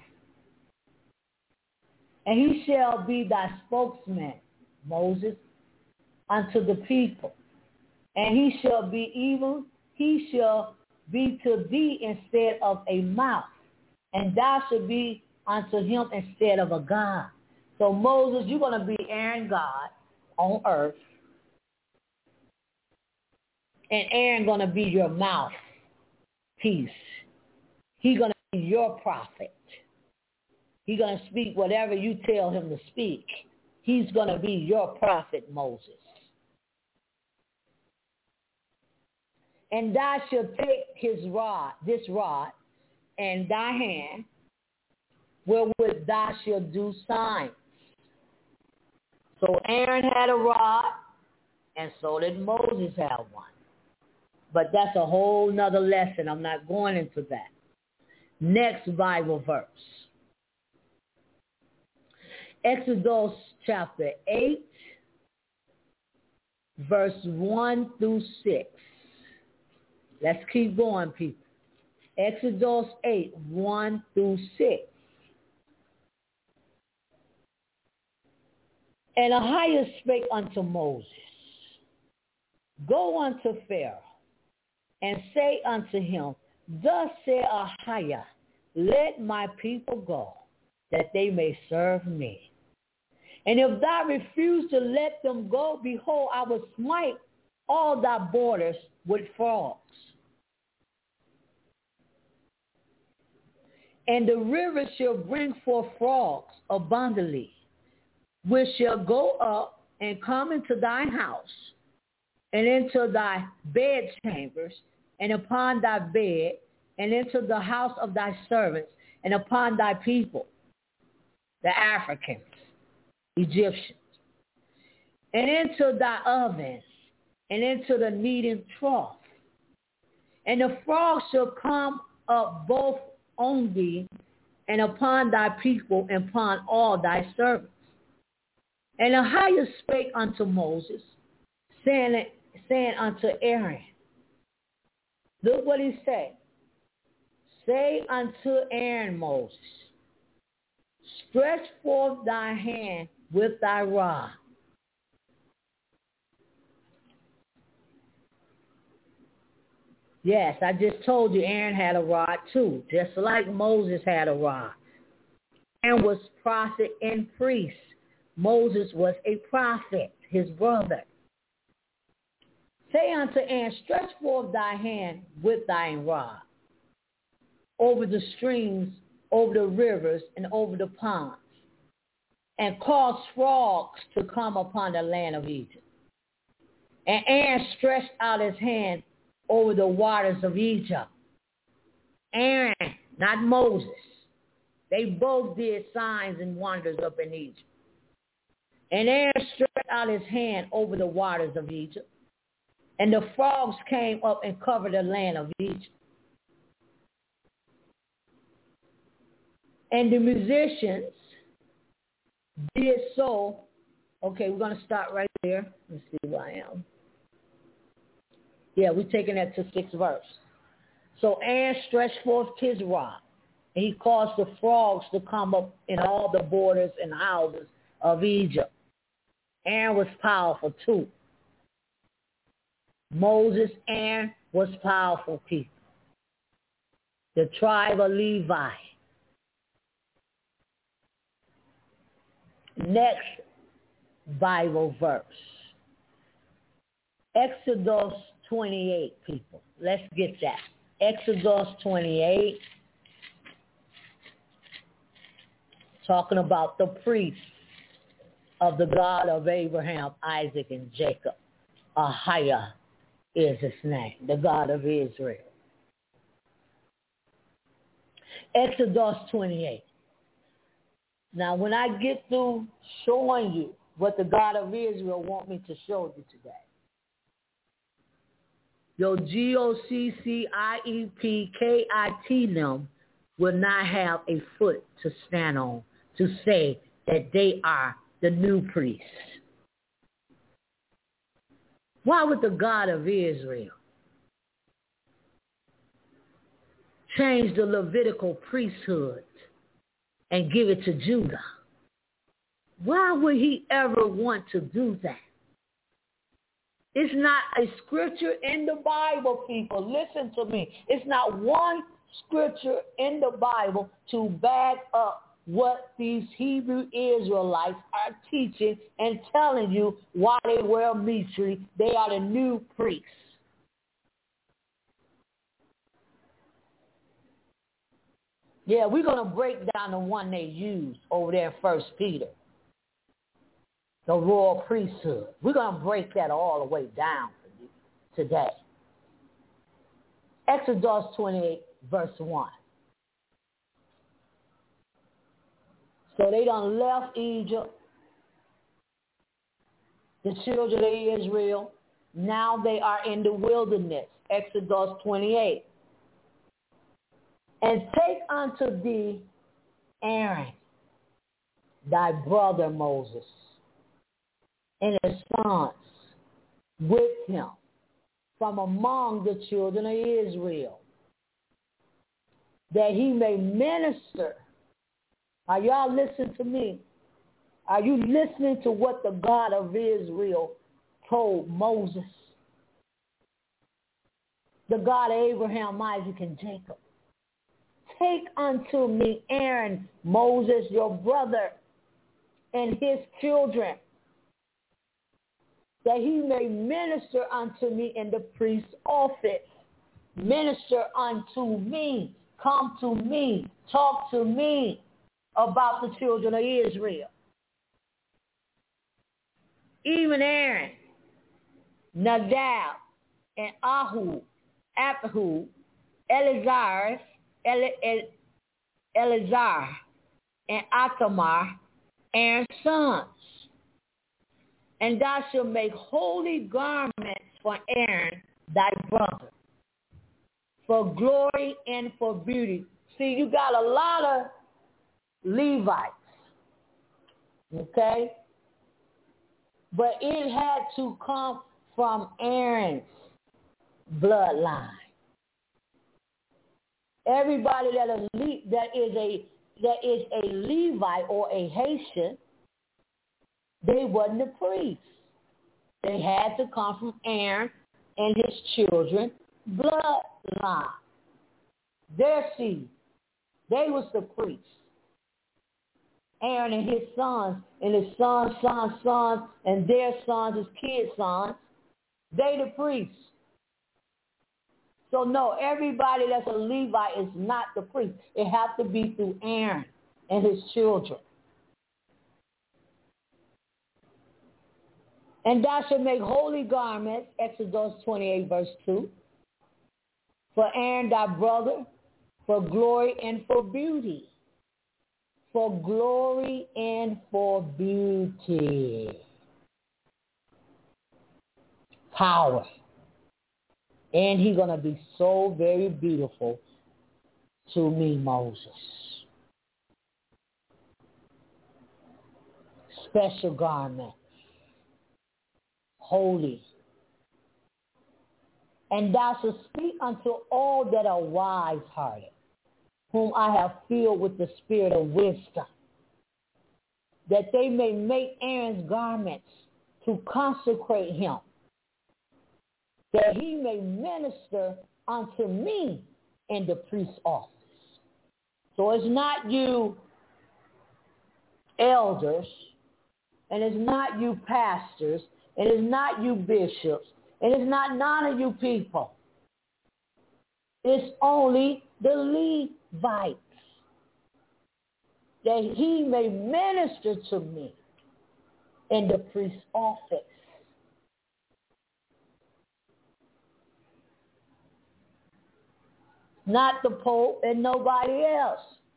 And he shall be thy spokesman, Moses, unto the people. And he shall be to thee instead of a mouth. And thou shalt be unto him instead of a God. So Moses, you're going to be Aaron God on earth. And Aaron going to be your mouthpiece. He's going to be your prophet. He's going to speak whatever you tell him to speak. He's going to be your prophet, Moses. And thou shalt take this rod, and thy hand, wherewith thou shalt do signs. So Aaron had a rod, and so did Moses have one. But that's a whole nother lesson. I'm not going into that. Next Bible verse. Exodus chapter 8, verse 1 through 6. Let's keep going, people. Exodus 8, 1 through 6. And Ahijah spake unto Moses, go unto Pharaoh, and say unto him, thus said Ahijah, let my people go, that they may serve me. And if thou refuse to let them go, behold, I will smite all thy borders with frogs. And the river shall bring forth frogs abundantly, which shall go up and come into thine house, and into thy bedchambers, and upon thy bed, and into the house of thy servants, and upon thy people, the Africans, Egyptians. and into thy ovens, and into the kneading trough. And the frogs shall come up both on thee, and upon thy people, and upon all thy servants. And the highest spake unto Moses, saying unto Aaron, look what he said. Say unto Aaron, Moses, stretch forth thy hand with thy rod. Yes, I just told you Aaron had a rod too, just like Moses had a rod. Aaron was prophet and priest. Moses was a prophet, his brother. Say unto Aaron, stretch forth thy hand with thy rod over the streams, over the rivers, and over the ponds, and cause frogs to come upon the land of Egypt. And Aaron stretched out his hand over the waters of Egypt. Aaron, not Moses. They both did signs and wonders up in Egypt. And Aaron stretched out his hand over the waters of Egypt, and the frogs came up and covered the land of Egypt. And the musicians did so. Okay, we're going to start right there. Let's see where I am. Yeah, we're taking that to 6th verse. So Aaron stretched forth his rod, and he caused the frogs to come up in all the borders and houses of Egypt. Aaron was powerful too. Moses, Aaron was powerful people. The tribe of Levi. Next Bible verse. Exodus 28, people. Let's get that. Exodus 28. Talking about the priests of the God of Abraham, Isaac, and Jacob. Ahiah is his name, the God of Israel. Exodus 28. Now, when I get through showing you what the God of Israel want me to show you today, your GOCCIEPKIT them will not have a foot to stand on to say that they are the new priests. Why would the God of Israel change the Levitical priesthood and give it to Judah? Why would he ever want to do that? It's not a scripture in the Bible, people. Listen to me. It's not one scripture in the Bible to back up what these Hebrew Israelites are teaching and telling you why they wear mitre. They are the new priests. Yeah, we're going to break down the one they used over there in 1 Peter. The royal priesthood. We're going to break that all the way down for you today. Exodus 28, verse 1. So they done left Egypt, the children of Israel. Now they are in the wilderness. Exodus 28. And take unto thee Aaron, thy brother Moses, and his sons with him from among the children of Israel, that he may minister. Are y'all listening to me? Are you listening to what the God of Israel told Moses? The God of Abraham, Isaac, and Jacob. Take unto me Aaron, Moses, your brother, and his children, that he may minister unto me in the priest's office. Minister unto me. Come to me. Talk to me about the children of Israel. Even Aaron, Nadab, and Abihu, Eleazar, and Ithamar, Aaron's sons. And thou shalt make holy garments for Aaron thy brother, for glory and for beauty. See, you got a lot of Levites, okay? But it had to come from Aaron's bloodline. Everybody that is a Levite or a Haitian, they wasn't a priest. They had to come from Aaron and his children bloodline. Their seed. They was the priests. Aaron and his sons, and his sons, and their sons, his kids' sons, they the priests. So no, everybody that's a Levite is not the priest. It has to be through Aaron and his children. And thou shalt make holy garments, Exodus 28, verse 2, for Aaron thy brother, for glory and for beauty. For glory and for beauty. Power. And he's going to be so very beautiful to me, Moses. Special garment. Holy. And thou shalt speak unto all that are wise-hearted, whom I have filled with the spirit of wisdom, that they may make Aaron's garments to consecrate him, that he may minister unto me in the priest's office. So it's not you elders, and it's not you pastors, and it's not you bishops, and it's not none of you people. It's only the Levites, that he may minister to me in the priest's office. Not the Pope and nobody else.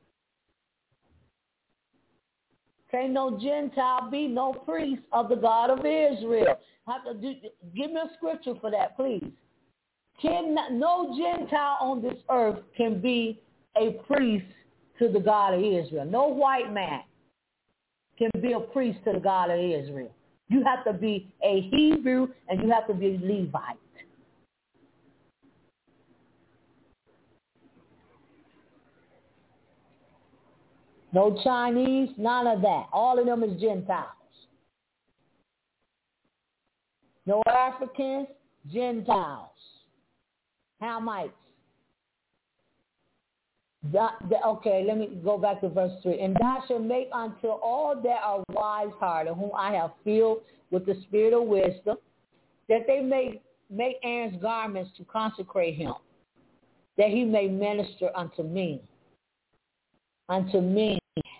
Can't no Gentile be no priest of the God of Israel. Give me a scripture for that, please. No Gentile on this earth can be a priest to the God of Israel. No white man can be a priest to the God of Israel. You have to be a Hebrew and you have to be a Levite. No Chinese, none of that. All of them is Gentiles. No Africans, Gentiles. Hamites. Okay, let me go back to verse 3. And thou shalt make unto all that are wise-hearted, whom I have filled with the spirit of wisdom, that they may make Aaron's garments to consecrate him, that he may minister unto me. Unto me.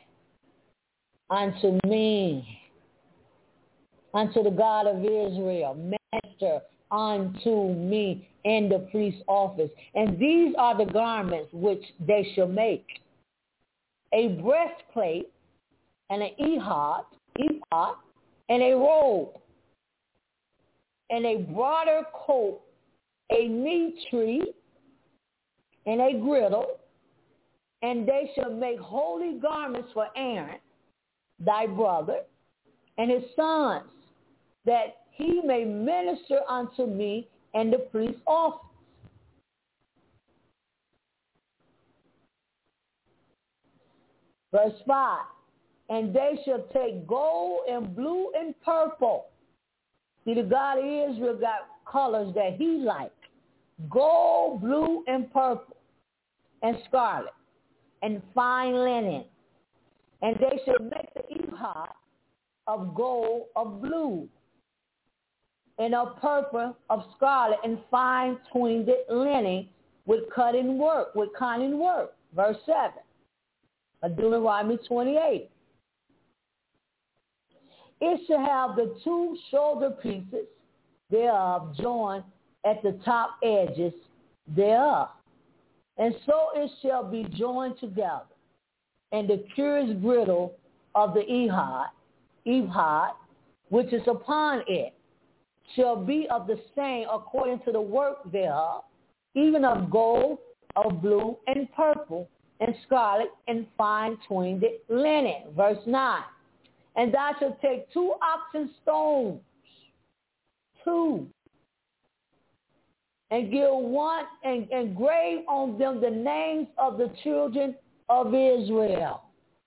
Unto me. Unto the God of Israel. Minister unto me in the priest's office. And these are the garments which they shall make: a breastplate, and an ephod, and a robe, and a broader coat, a knee tree, and a girdle. And they shall make holy garments for Aaron, thy brother, and his sons, that he may minister unto me in the priest's office. Verse 5, and they shall take gold and blue and purple. See, the God of Israel got colors that he liked. Gold, blue, and purple, and scarlet, and fine linen. And they shall make the ephod of gold, of blue, and of purple, of scarlet, and fine twined linen with cunning work. Verse 7 of Deuteronomy 28. It shall have the two shoulder pieces thereof joined at the top edges thereof. And so it shall be joined together. And the curious girdle of the ephod, which is upon it, shall be of the same according to the work thereof, even of gold, of blue, and purple, and scarlet, and fine twined linen. Verse 9. And thou shalt take 2 oxen stones, 2, and give one, and engrave on them the names of the children of Israel.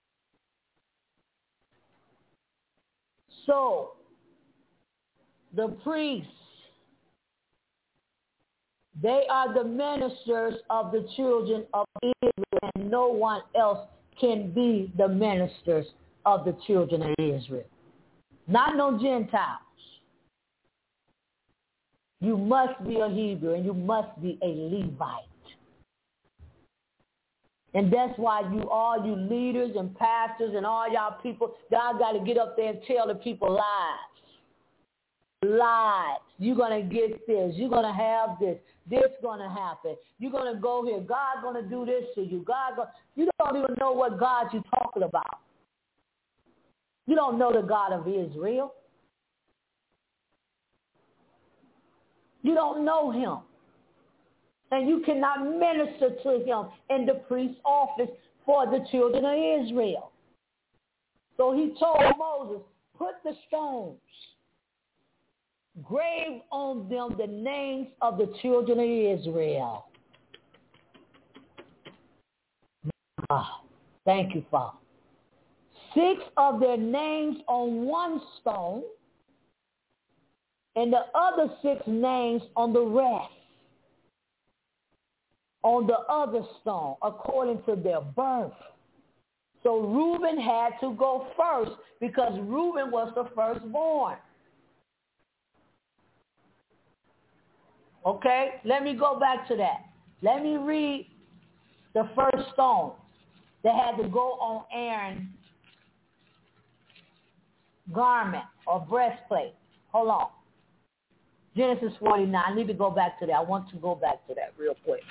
So, the priests, they are the ministers of the children of Israel, and no one else can be the ministers of the children of Israel. Not no Gentiles. You must be a Hebrew, and you must be a Levite. And that's why all you leaders and pastors and all y'all people, God got to get up there and tell the people lies. Lies. You're going to get this. You're going to have this. This going to happen. You're going to go here. God's going to do this to you. You don't even know what God you're talking about. You don't know the God of Israel. You don't know him. And you cannot minister to him in the priest's office for the children of Israel. So he told Moses, put the stones, grave on them the names of the children of Israel. Thank you, Father. 6 of their names on one stone, and the other 6 names on the rest, on the other stone, according to their birth. So Reuben had to go first because Reuben was the firstborn. Okay, let me go back to that. Let me read the first stone that had to go on Aaron's garment or breastplate. Hold on. Genesis 49. I need to go back to that. I want to go back to that real quick.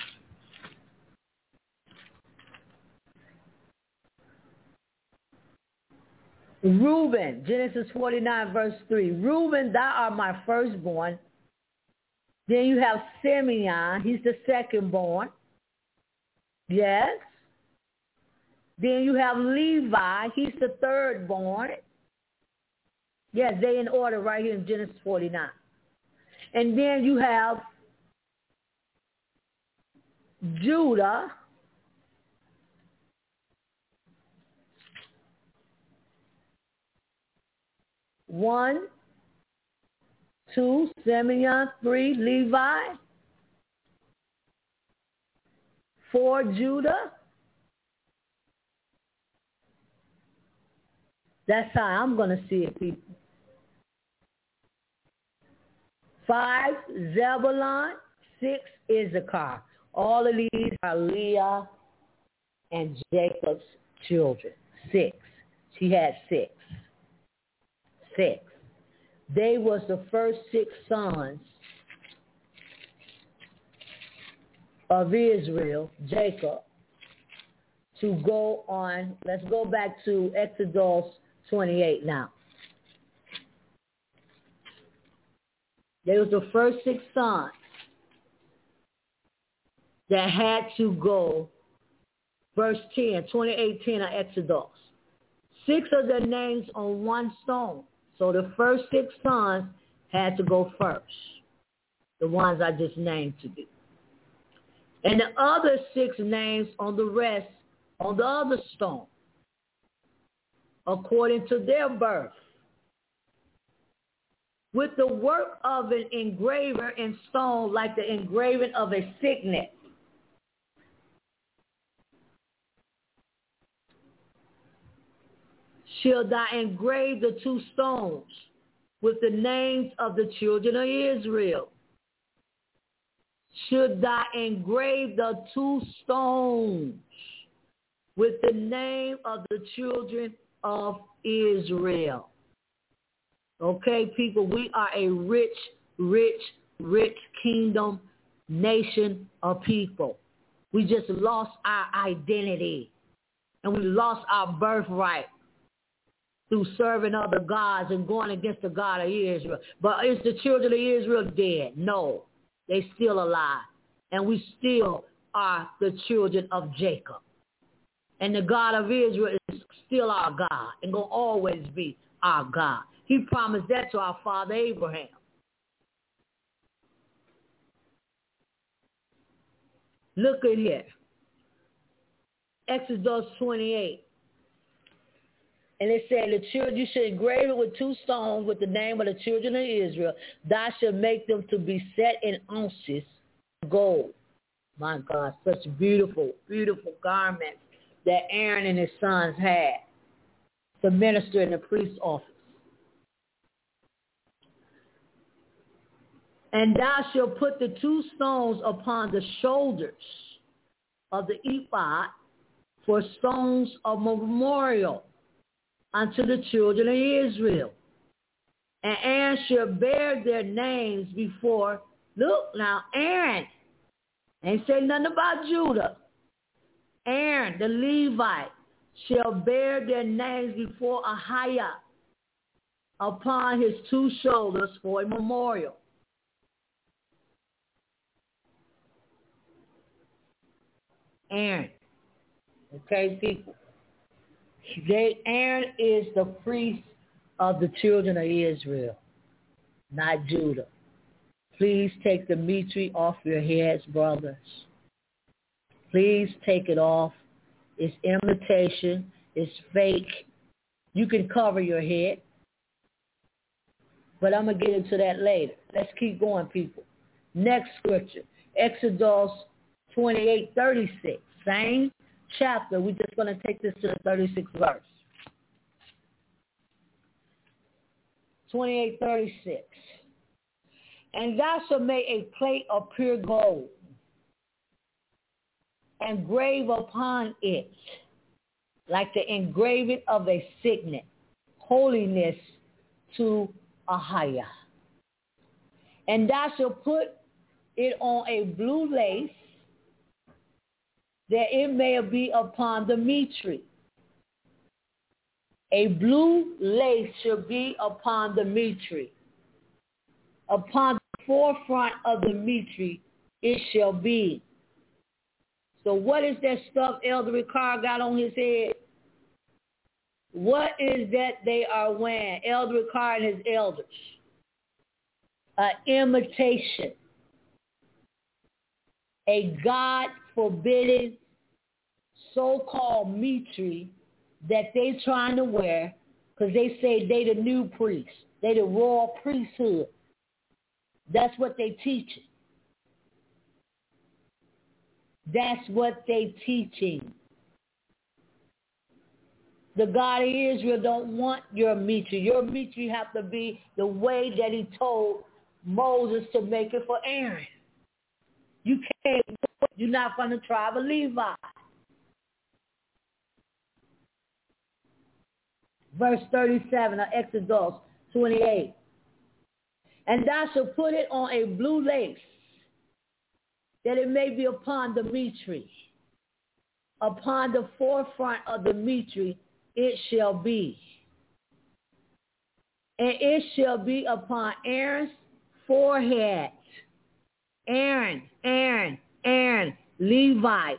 Reuben, Genesis 49, verse 3. Reuben, thou art my firstborn. Then you have Simeon. He's the secondborn. Yes. Then you have Levi. He's the thirdborn. Yes, they in order right here in Genesis 49. And then you have Judah. One, 2, Simeon, 3, Levi, 4, Judah. That's how I'm going to see it, people. 5, Zebulun, 6, Issachar. All of these are Leah and Jacob's children. 6. She had 6. 6. They was the first 6 sons of Israel, Jacob, to go on. Let's go back to Exodus 28 now. They was the first 6 sons that had to go, verse 10, 28:10 of Exodus. 6 of their names on one stone. So the first 6 sons had to go first, the ones I just named to you. And the other 6 names on the rest, on the other stone, according to their birth, with the work of an engraver in stone, like the engraving of a signet. Shall thou engrave the 2 stones with the names of the children of Israel? Should thou engrave the 2 stones with the name of the children of Israel? Okay, people, we are a rich, rich, rich kingdom nation of people. We just lost our identity, and we lost our birthright. through serving other gods and going against the God of Israel. But is the children of Israel dead? No, they still alive. And we still are the children of Jacob. And the God of Israel is still our God and going to always be our God. He promised that to our father Abraham. Look at here. Exodus 28. And it said, the children, you should engrave it with 2 stones with the name of the children of Israel. Thou shalt make them to be set in ounces of gold. My God, such beautiful, beautiful garments that Aaron and his sons had to minister in the priest's office. And thou shalt put the 2 stones upon the shoulders of the ephod for stones of memorial unto the children of Israel. And Aaron shall bear their names before, look now, Aaron, ain't say nothing about Judah. Aaron, the Levite, shall bear their names before Ahiah upon his 2 shoulders for a memorial. Aaron. Okay, people. Aaron is the priest of the children of Israel, not Judah. Please take the mitre off your heads, brothers. Please take it off. It's imitation. It's fake. You can cover your head. But I'm going to get into that later. Let's keep going, people. Next scripture, Exodus 28:36. Same chapter. We're just going to take this to the 36th verse. 28:36. And thou shalt make a plate of pure gold, and grave upon it, like the engraving of a signet, holiness to Ahiah. And thou shalt put it on a blue lace, that it may be upon the mitre. A blue lace shall be upon the mitre. Upon the forefront of the mitre it shall be. So what is that stuff Elder Ricard got on his head? What is that they are wearing, Elder Ricard and his elders? An imitation. A God-forbidden so-called mitre that they trying to wear because they say they the new priests. They the royal priesthood. That's what they teaching. That's what they teaching. The God of Israel don't want your mitre. Your mitre have to be the way that he told Moses to make it for Aaron. You can't. You're not from the tribe of Levi. Verse 37 of Exodus 28. And thou shalt put it on a blue lace, that it may be upon the mitre. Upon the forefront of the mitre it shall be. And it shall be upon Aaron's forehead. Aaron, Levi.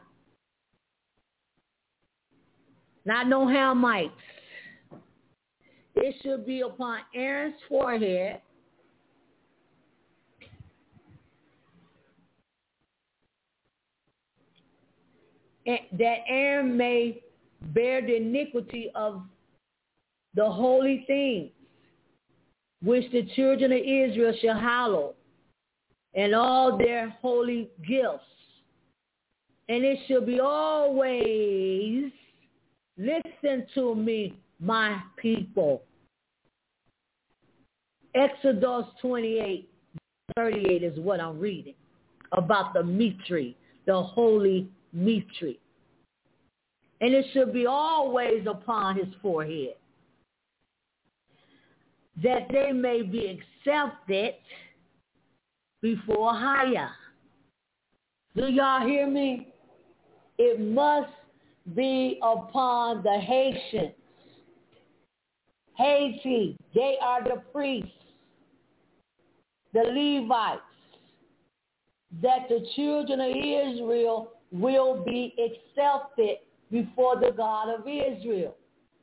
Not no Hamites. It should be upon Aaron's forehead. That Aaron may bear the iniquity of the holy things, which the children of Israel shall hallow, and all their holy gifts. And it shall be always, listen to me, my people. Exodus 28:38 is what I'm reading about the mitre, the holy mitre. And it should be always upon his forehead, that they may be accepted before Ahiah. Do y'all hear me? It must be upon the Haitians. Haiti, they are the priests, the Levites, that the children of Israel will be accepted before the God of Israel.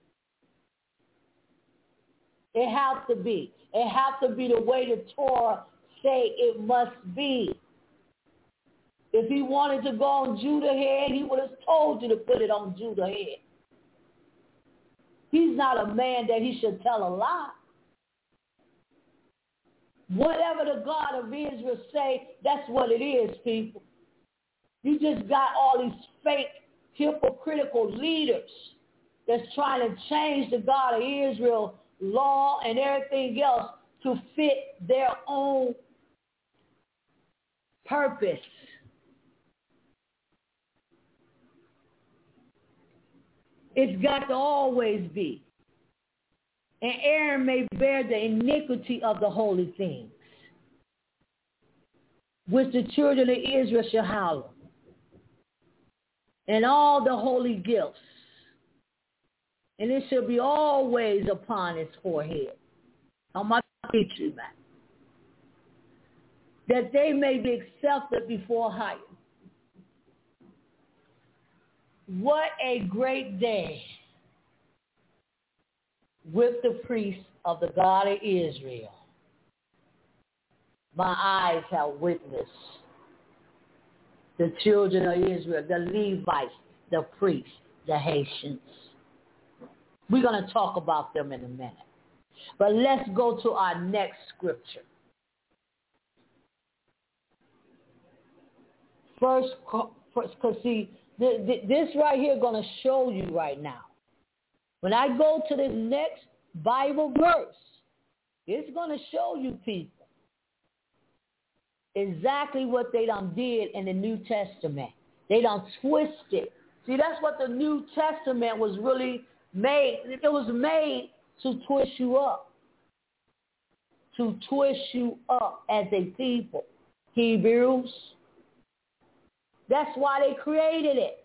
It has to be. It has to be the way the Torah say it must be. If he wanted to go on Judah's head, he would have told you to put it on Judah's head. He's not a man that he should tell a lie. Whatever the God of Israel say, that's what it is, people. You just got all these fake, hypocritical leaders that's trying to change the God of Israel law and everything else to fit their own purpose. It's got to always be. And Aaron may bear the iniquity of the holy things, which the children of Israel shall hallow, and all the holy gifts, and it shall be always upon his forehead, on my feature back, that they may be accepted before higher. What a great day with the priests of the God of Israel. My eyes have witnessed the children of Israel, the Levites, the priests, the Haitians. We're going to talk about them in a minute. But let's go to our next scripture. First, because see, this right here is going to show you right now. When I go to this next Bible verse, it's going to show you people exactly what they done did in the New Testament. They done twisted. See, that's what the New Testament was really made. It was made to twist you up. To twist you up as a people. Hebrews. That's why they created it.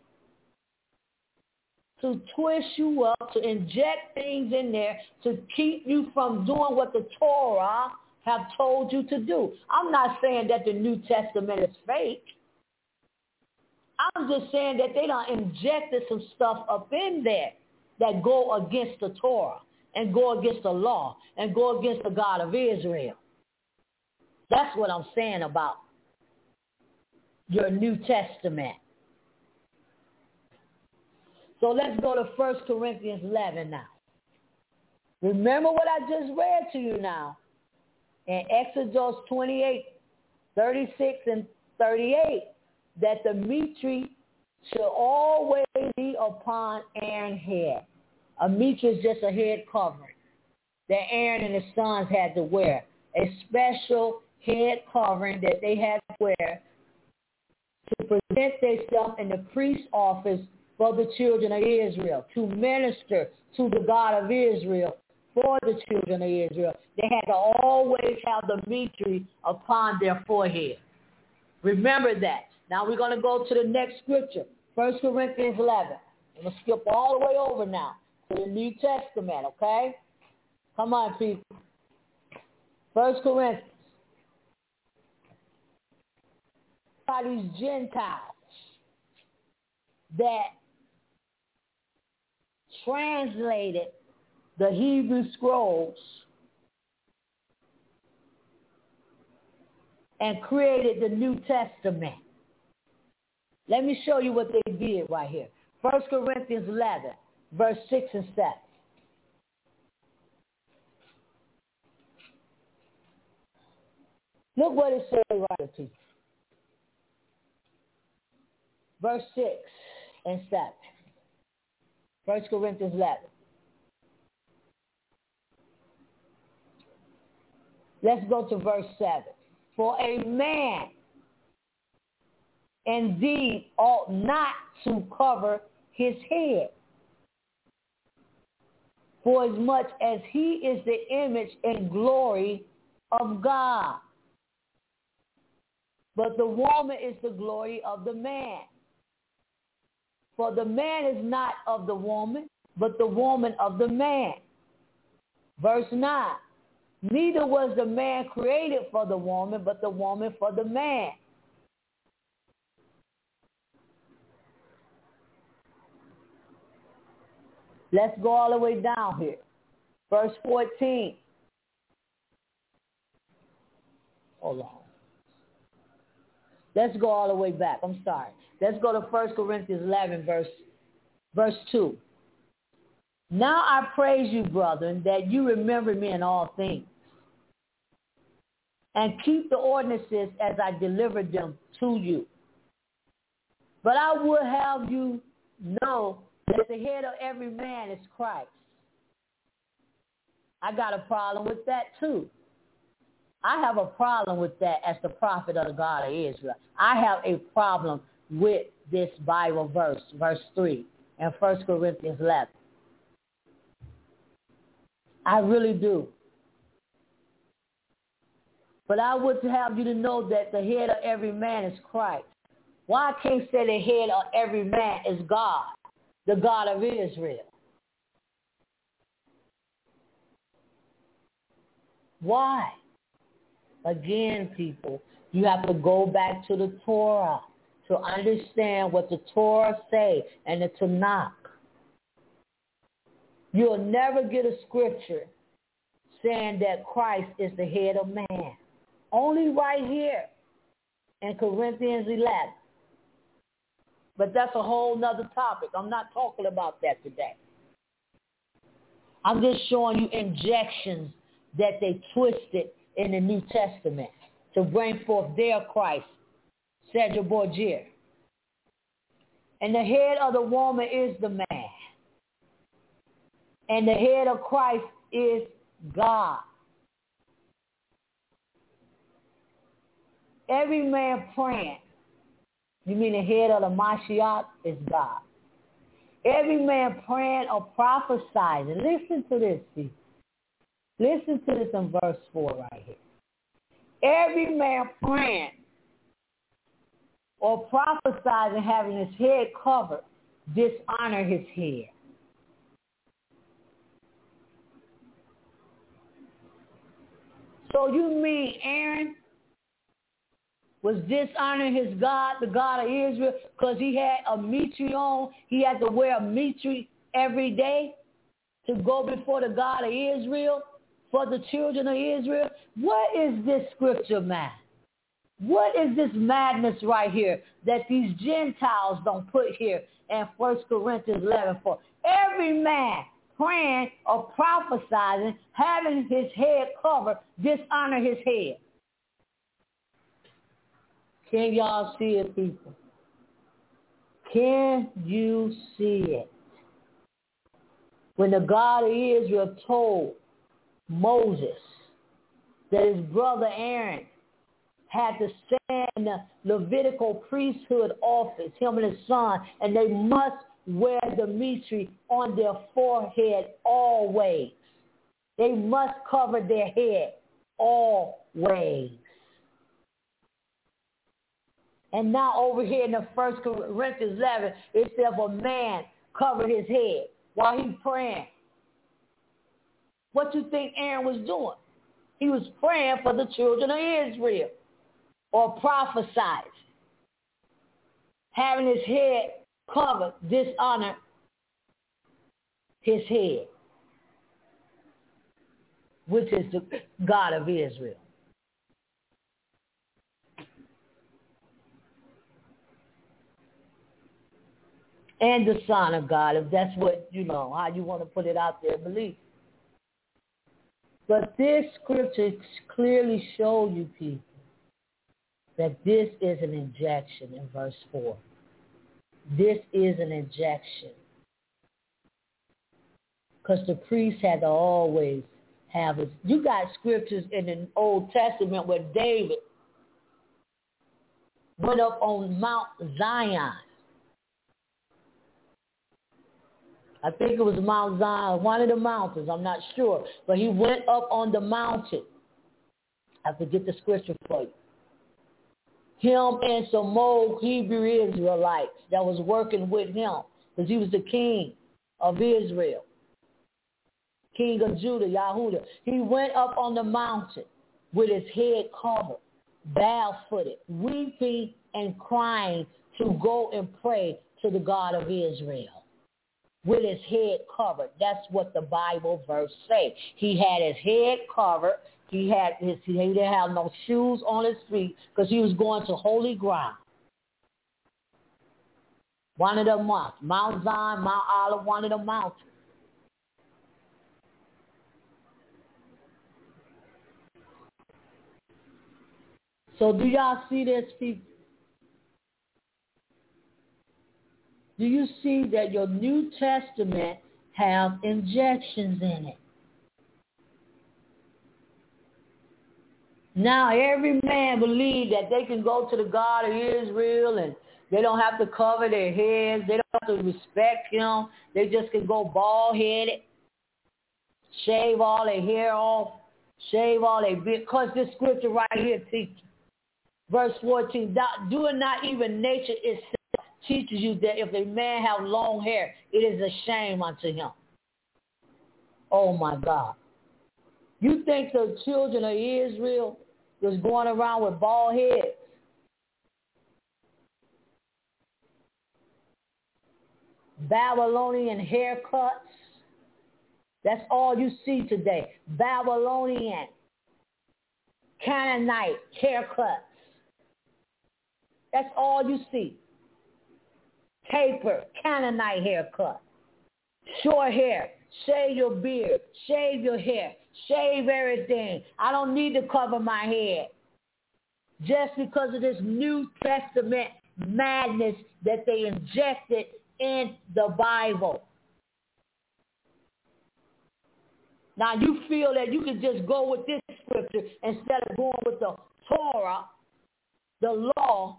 To twist you up, to inject things in there, to keep you from doing what the Torah have told you to do. I'm not saying that the New Testament is fake. I'm just saying that they done injected some stuff up in there that go against the Torah and go against the law and go against the God of Israel. That's what I'm saying about your New Testament. So let's go to 1 Corinthians 11 now. Remember what I just read to you now. In Exodus 28, 36 and 38, that the mitre shall always be upon Aaron's head. A mitre is just a head covering that Aaron and his sons had to wear. A special head covering that they had to wear to present themselves in the priest's office for the children of Israel, to minister to the God of Israel for the children of Israel. They had to always have the mitre upon their forehead. Remember that. Now we're going to go to the next scripture, 1 Corinthians 11. I'm going to skip all the way over now to the New Testament, okay? Come on, people. 1 Corinthians. By these Gentiles that translated the Hebrew scrolls and created the New Testament. Let me show you what they did right here. 1 Corinthians 11, verse 6 and 7. Look what it says right here, people. Verse 6 and 7. 1 Corinthians 11. Let's go to verse 7. For a man indeed ought not to cover his head, for as much as he is the image and glory of God. But the woman is the glory of the man. For the man is not of the woman, but the woman of the man. Verse 9. Neither was the man created for the woman, but the woman for the man. Let's go all the way down here. Verse 14. Hold on. Let's go all the way back. I'm sorry. Let's go to 1 Corinthians 11, verse 2. Now I praise you, brethren, that you remember me in all things, and keep the ordinances as I delivered them to you. But I would have you know that the head of every man is Christ. I got a problem with that too. I have a problem with that as the prophet of the God of Israel. I have a problem with this Bible verse, verse 3 in 1 Corinthians 11. I really do. But I would have you to know that the head of every man is Christ. Why I can't say the head of every man is God, the God of Israel? Why? Again, people, you have to go back to the Torah to understand what the Torah say and the Tanakh. You'll never get a scripture saying that Christ is the head of man. Only right here in Corinthians 11. But that's a whole nother topic. I'm not talking about that today. I'm just showing you injections that they twisted in the New Testament to bring forth their Christ, Cedric Borgia. And the head of the woman is the man. And the head of Christ is God. Every man praying, you mean the head of the Mashiach is God. Every man praying or prophesying. Listen to this, see. Listen to this in verse 4 right here. Every man praying or prophesying having his head covered dishonor his head. So you mean Aaron was dishonoring his God, the God of Israel, because he had a mitre on? He had to wear a mitre every day to go before the God of Israel for the children of Israel? What is this scripture, man? What is this madness right here that these Gentiles don't put here in 1 Corinthians 11:4? Every man praying or prophesying, having his head covered, dishonor his head. Can y'all see it, people? Can you see it? When the God of Israel told Moses that his brother Aaron had to stand in the Levitical priesthood office, him and his son, and they must wear the mitre on their forehead always. They must cover their head always. And now over here in the 1 Corinthians 11, it says if a man covered his head while he's praying. What you think Aaron was doing? He was praying for the children of Israel or prophesying. Having his head covered, dishonor his head, which is the God of Israel. And the Son of God, if that's what, how you want to put it out there, believe. But this scripture clearly shows you, people, that this is an injection in verse 4. This is an injection. Because the priest had to always have it. You got scriptures in the Old Testament where David went up on Mount Zion. I think it was Mount Zion, one of the mountains, I'm not sure. But he went up on the mountain. I have to get the scripture for you. Him and some old Hebrew Israelites that was working with him because he was the king of Israel. king of Judah, Yahudah. He went up on the mountain with his head covered, barefooted, weeping and crying to go and pray to the God of Israel with his head covered. That's what the Bible verse say. He had his head covered. He didn't have no shoes on his feet because he was going to holy ground. One of the mountains, Mount Zion, Mount Olive, one of the mountains. So do y'all see this, people? Do you see that your New Testament have injections in it? Now every man believes that they can go to the God of Israel and they don't have to cover their heads. They don't have to respect him. They just can go bald-headed, shave all their hair off, shave all their beard. Because this scripture right here teaches. Verse 14, doing not even nature itself teaches you that if a man have long hair, it is a shame unto him. Oh, my God. You think the children of Israel was going around with bald heads? Babylonian haircuts. That's all you see today. Babylonian, Canaanite haircuts. That's all you see. Taper, Canaanite haircut. Short hair. Shave your beard. Shave your hair. Shave everything. I don't need to cover my head. Just because of this New Testament madness that they injected in the Bible. Now you feel that you can just go with this scripture instead of going with the Torah, the law.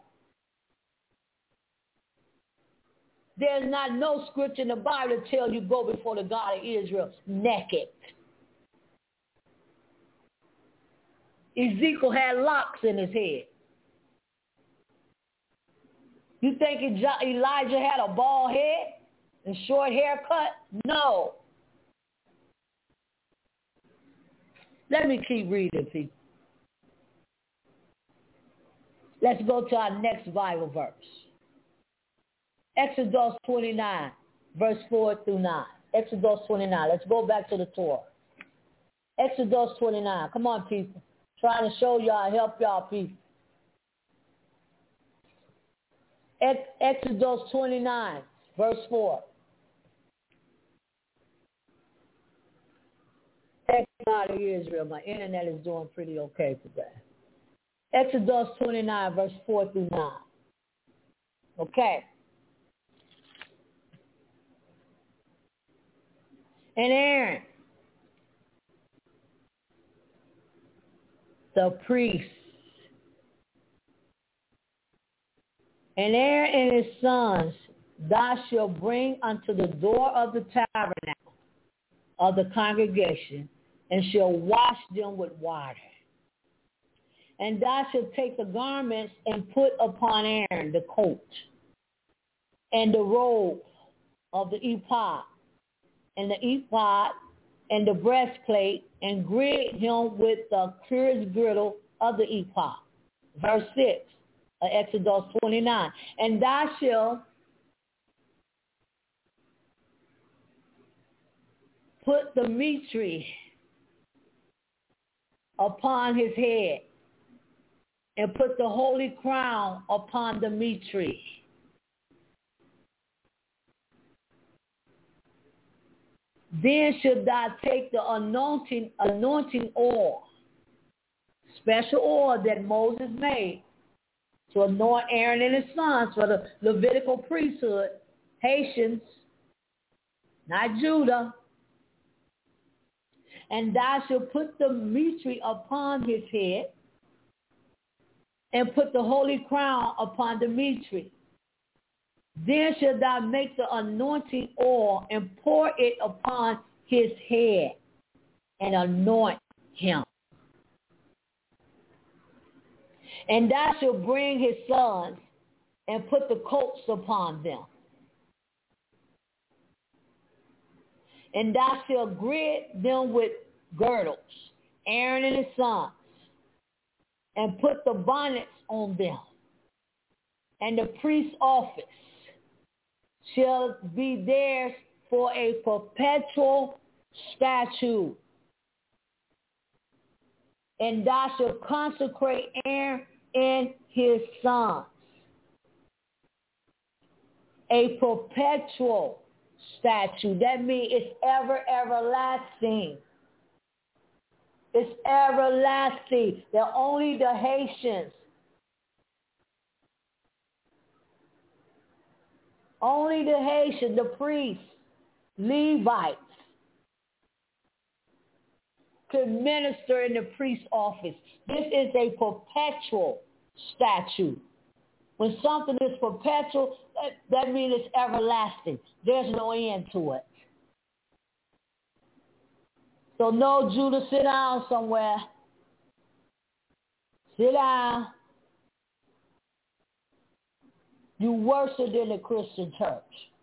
There's not no scripture in the Bible to tell you go before the God of Israel naked. Ezekiel had locks in his head. You think Elijah had a bald head and short haircut? No. Let me keep reading, people. Let's go to our next Bible verse. Exodus 29, verse 4 through 9. Exodus 29. Let's go back to the Torah. Exodus 29. Come on, people. Trying to show y'all, help y'all, people. Exodus 29, verse 4. God of Israel, my internet is doing pretty okay today. Exodus 29, verse 4 through 9. Okay. And Aaron, the priest, and Aaron and his sons, thou shalt bring unto the door of the tabernacle of the congregation, and shall wash them with water. And thou shalt take the garments and put upon Aaron the coat, and the robe of the ephod, and the ephod, and the breastplate, and gird him with the curious girdle of the ephod. Verse 6 of Exodus 29. And thou shalt put the mitre upon his head, and put the holy crown upon the mitre. Then should thou take the anointing oil, special oil that Moses made to anoint Aaron and his sons for the Levitical priesthood, Haitians, not Judah. And thou shalt put the mitre upon his head, and put the holy crown upon the mitre. Then shalt thou make the anointing oil and pour it upon his head and anoint him. And thou shalt bring his sons and put the coats upon them. And thou shalt gird them with girdles, Aaron and his sons, and put the bonnets on them. And the priest's office shall be theirs for a perpetual statute. And thou shalt consecrate Aaron and his sons. A perpetual statute. That means it's everlasting. It's everlasting. That only the Haitians, the priests, Levites, could minister in the priest's office. This is a perpetual statute. When something is perpetual, that means it's everlasting. There's no end to it. So no, Judah, sit down somewhere. Sit down. You worse than the Christian church.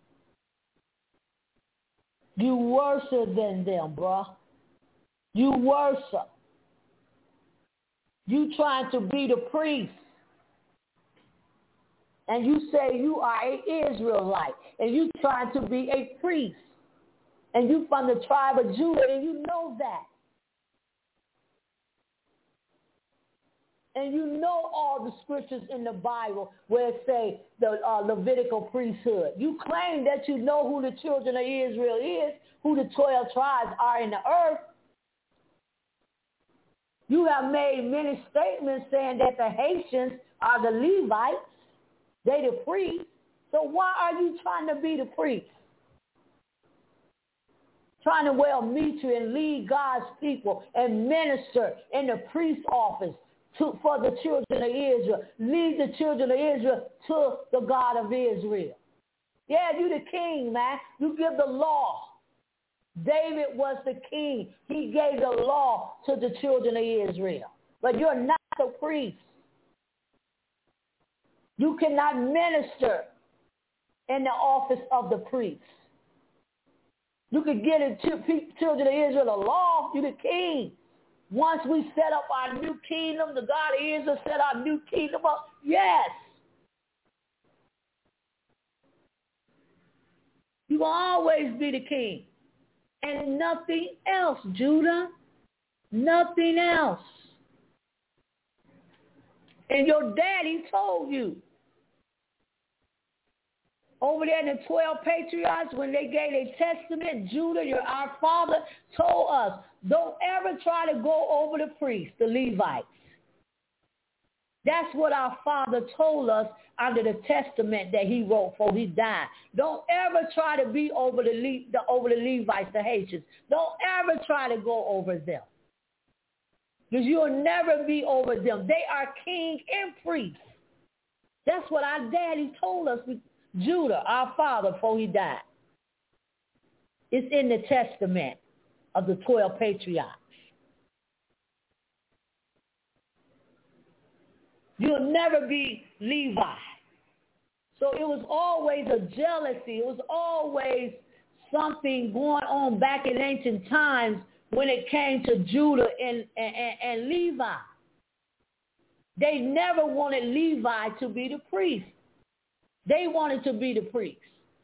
You worse than them, bruh. You worse. You trying to be the priest. And you say you are an Israelite. And you trying to be a priest. And you from the tribe of Judah, and you know that. And you know all the scriptures in the Bible where it say the Levitical priesthood. You claim that you know who the children of Israel is, who the 12 tribes are in the earth. You have made many statements saying that the Haitians are the Levites. They the priests. So why are you trying to be the priest? Trying to meet you and lead God's people and minister in the priest's office for the children of Israel. Lead the children of Israel to the God of Israel. Yeah, you the king, man. You give the law. David was the king. He gave the law to the children of Israel. But you're not the priest. You cannot minister in the office of the priest. You could get the children of Israel the law. You're the king. Once we set up our new kingdom, the God of Israel set our new kingdom up. Yes. You will always be the king. And nothing else, Judah. Nothing else. And your daddy told you. Over there in the 12 patriarchs, when they gave their testament, Judah, our father, told us, don't ever try to go over the priests, the Levites. That's what our father told us under the testament that he wrote before he died. Don't ever try to be over the Levites, the Haitians. Don't ever try to go over them. Because you'll never be over them. They are king and priest. That's what our daddy told us, Judah, our father, before he died. It's in the testament of the 12 patriarchs. You'll never be Levi. So it was always a jealousy. It was always something going on back in ancient times when it came to Judah and Levi. They never wanted Levi to be the priest. They wanted to be the priests.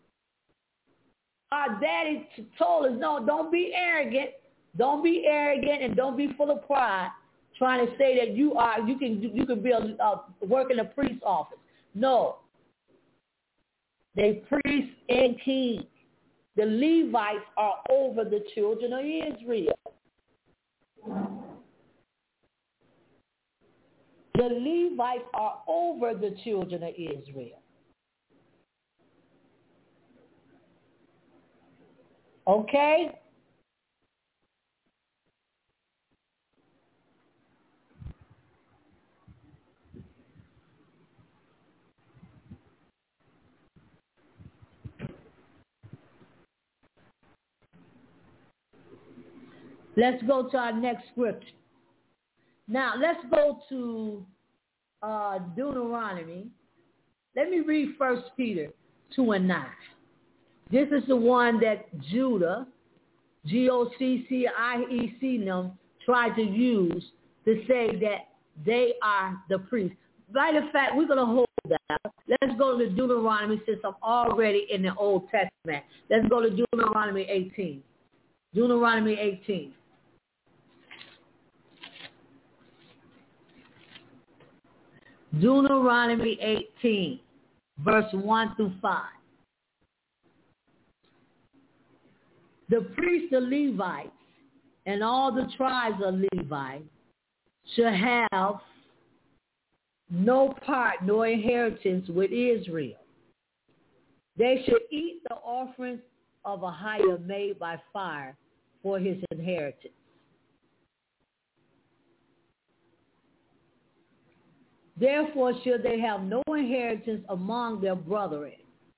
Our daddy told us, no, don't be arrogant. Don't be arrogant and don't be full of pride, trying to say that you can be work in a priest's office. No. They priests and kings. The Levites are over the children of Israel. The Levites are over the children of Israel. Okay? Let's go to our next scripture. Now, let's go to Deuteronomy. Let me read 1 Peter 2:9. This is the one that Judah GOCC, IEC them try to use to say that they are the priests. Matter of fact, we're going to hold that. Let's go to Deuteronomy since I'm already in the Old Testament. Let's go to Deuteronomy 18. Deuteronomy 18. Deuteronomy 18, verse 1 through 5. The priests, the Levites, and all the tribes of Levi shall have no part nor inheritance with Israel. They should eat the offerings of Ahiah made by fire for his inheritance. Therefore shall they have no inheritance among their brethren.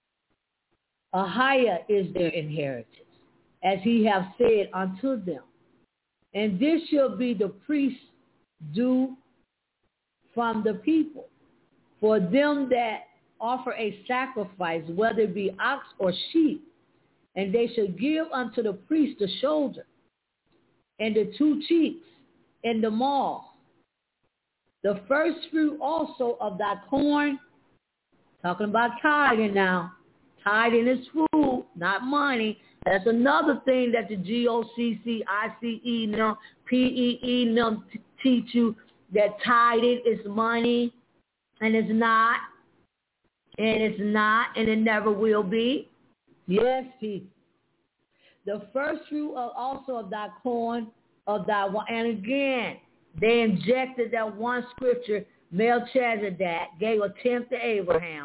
Ahiah is their inheritance, as he hath said unto them. And this shall be the priest's due from the people, for them that offer a sacrifice, whether it be ox or sheep, and they shall give unto the priest the shoulder, and the 2 cheeks, and the maw, the first fruit also of thy corn. Talking about tithing now. Tithing is food, not money. That's another thing that the GOCC, ICE, PEE teach you, that tithing is money, and it's not, and it's not, and it never will be. Yes, people. The first fruit also of thy corn, of thy wine. And again, they injected that one scripture, Melchizedek gave a tenth to Abraham.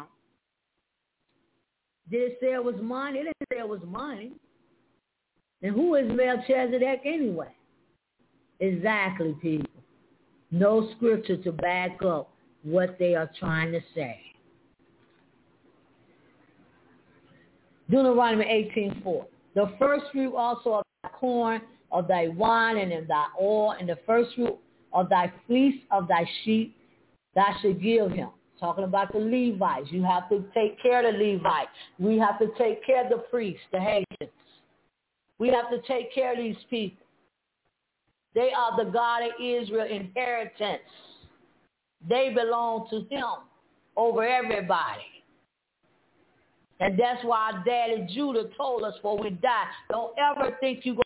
Did it say it was money? It didn't say it was money. And who is Melchizedek anyway? Exactly, people. No scripture to back up what they are trying to say. Deuteronomy 18:4. The first fruit also of thy corn, of thy wine, and of thy oil, and the first fruit of thy fleece of thy sheep, thou shalt give him. Talking about the Levites. You have to take care of the Levites. We have to take care of the priests, the Haitians. We have to take care of these people. They are the God of Israel inheritance. They belong to him over everybody. And that's why our daddy Judah told us before we die, don't ever think you're going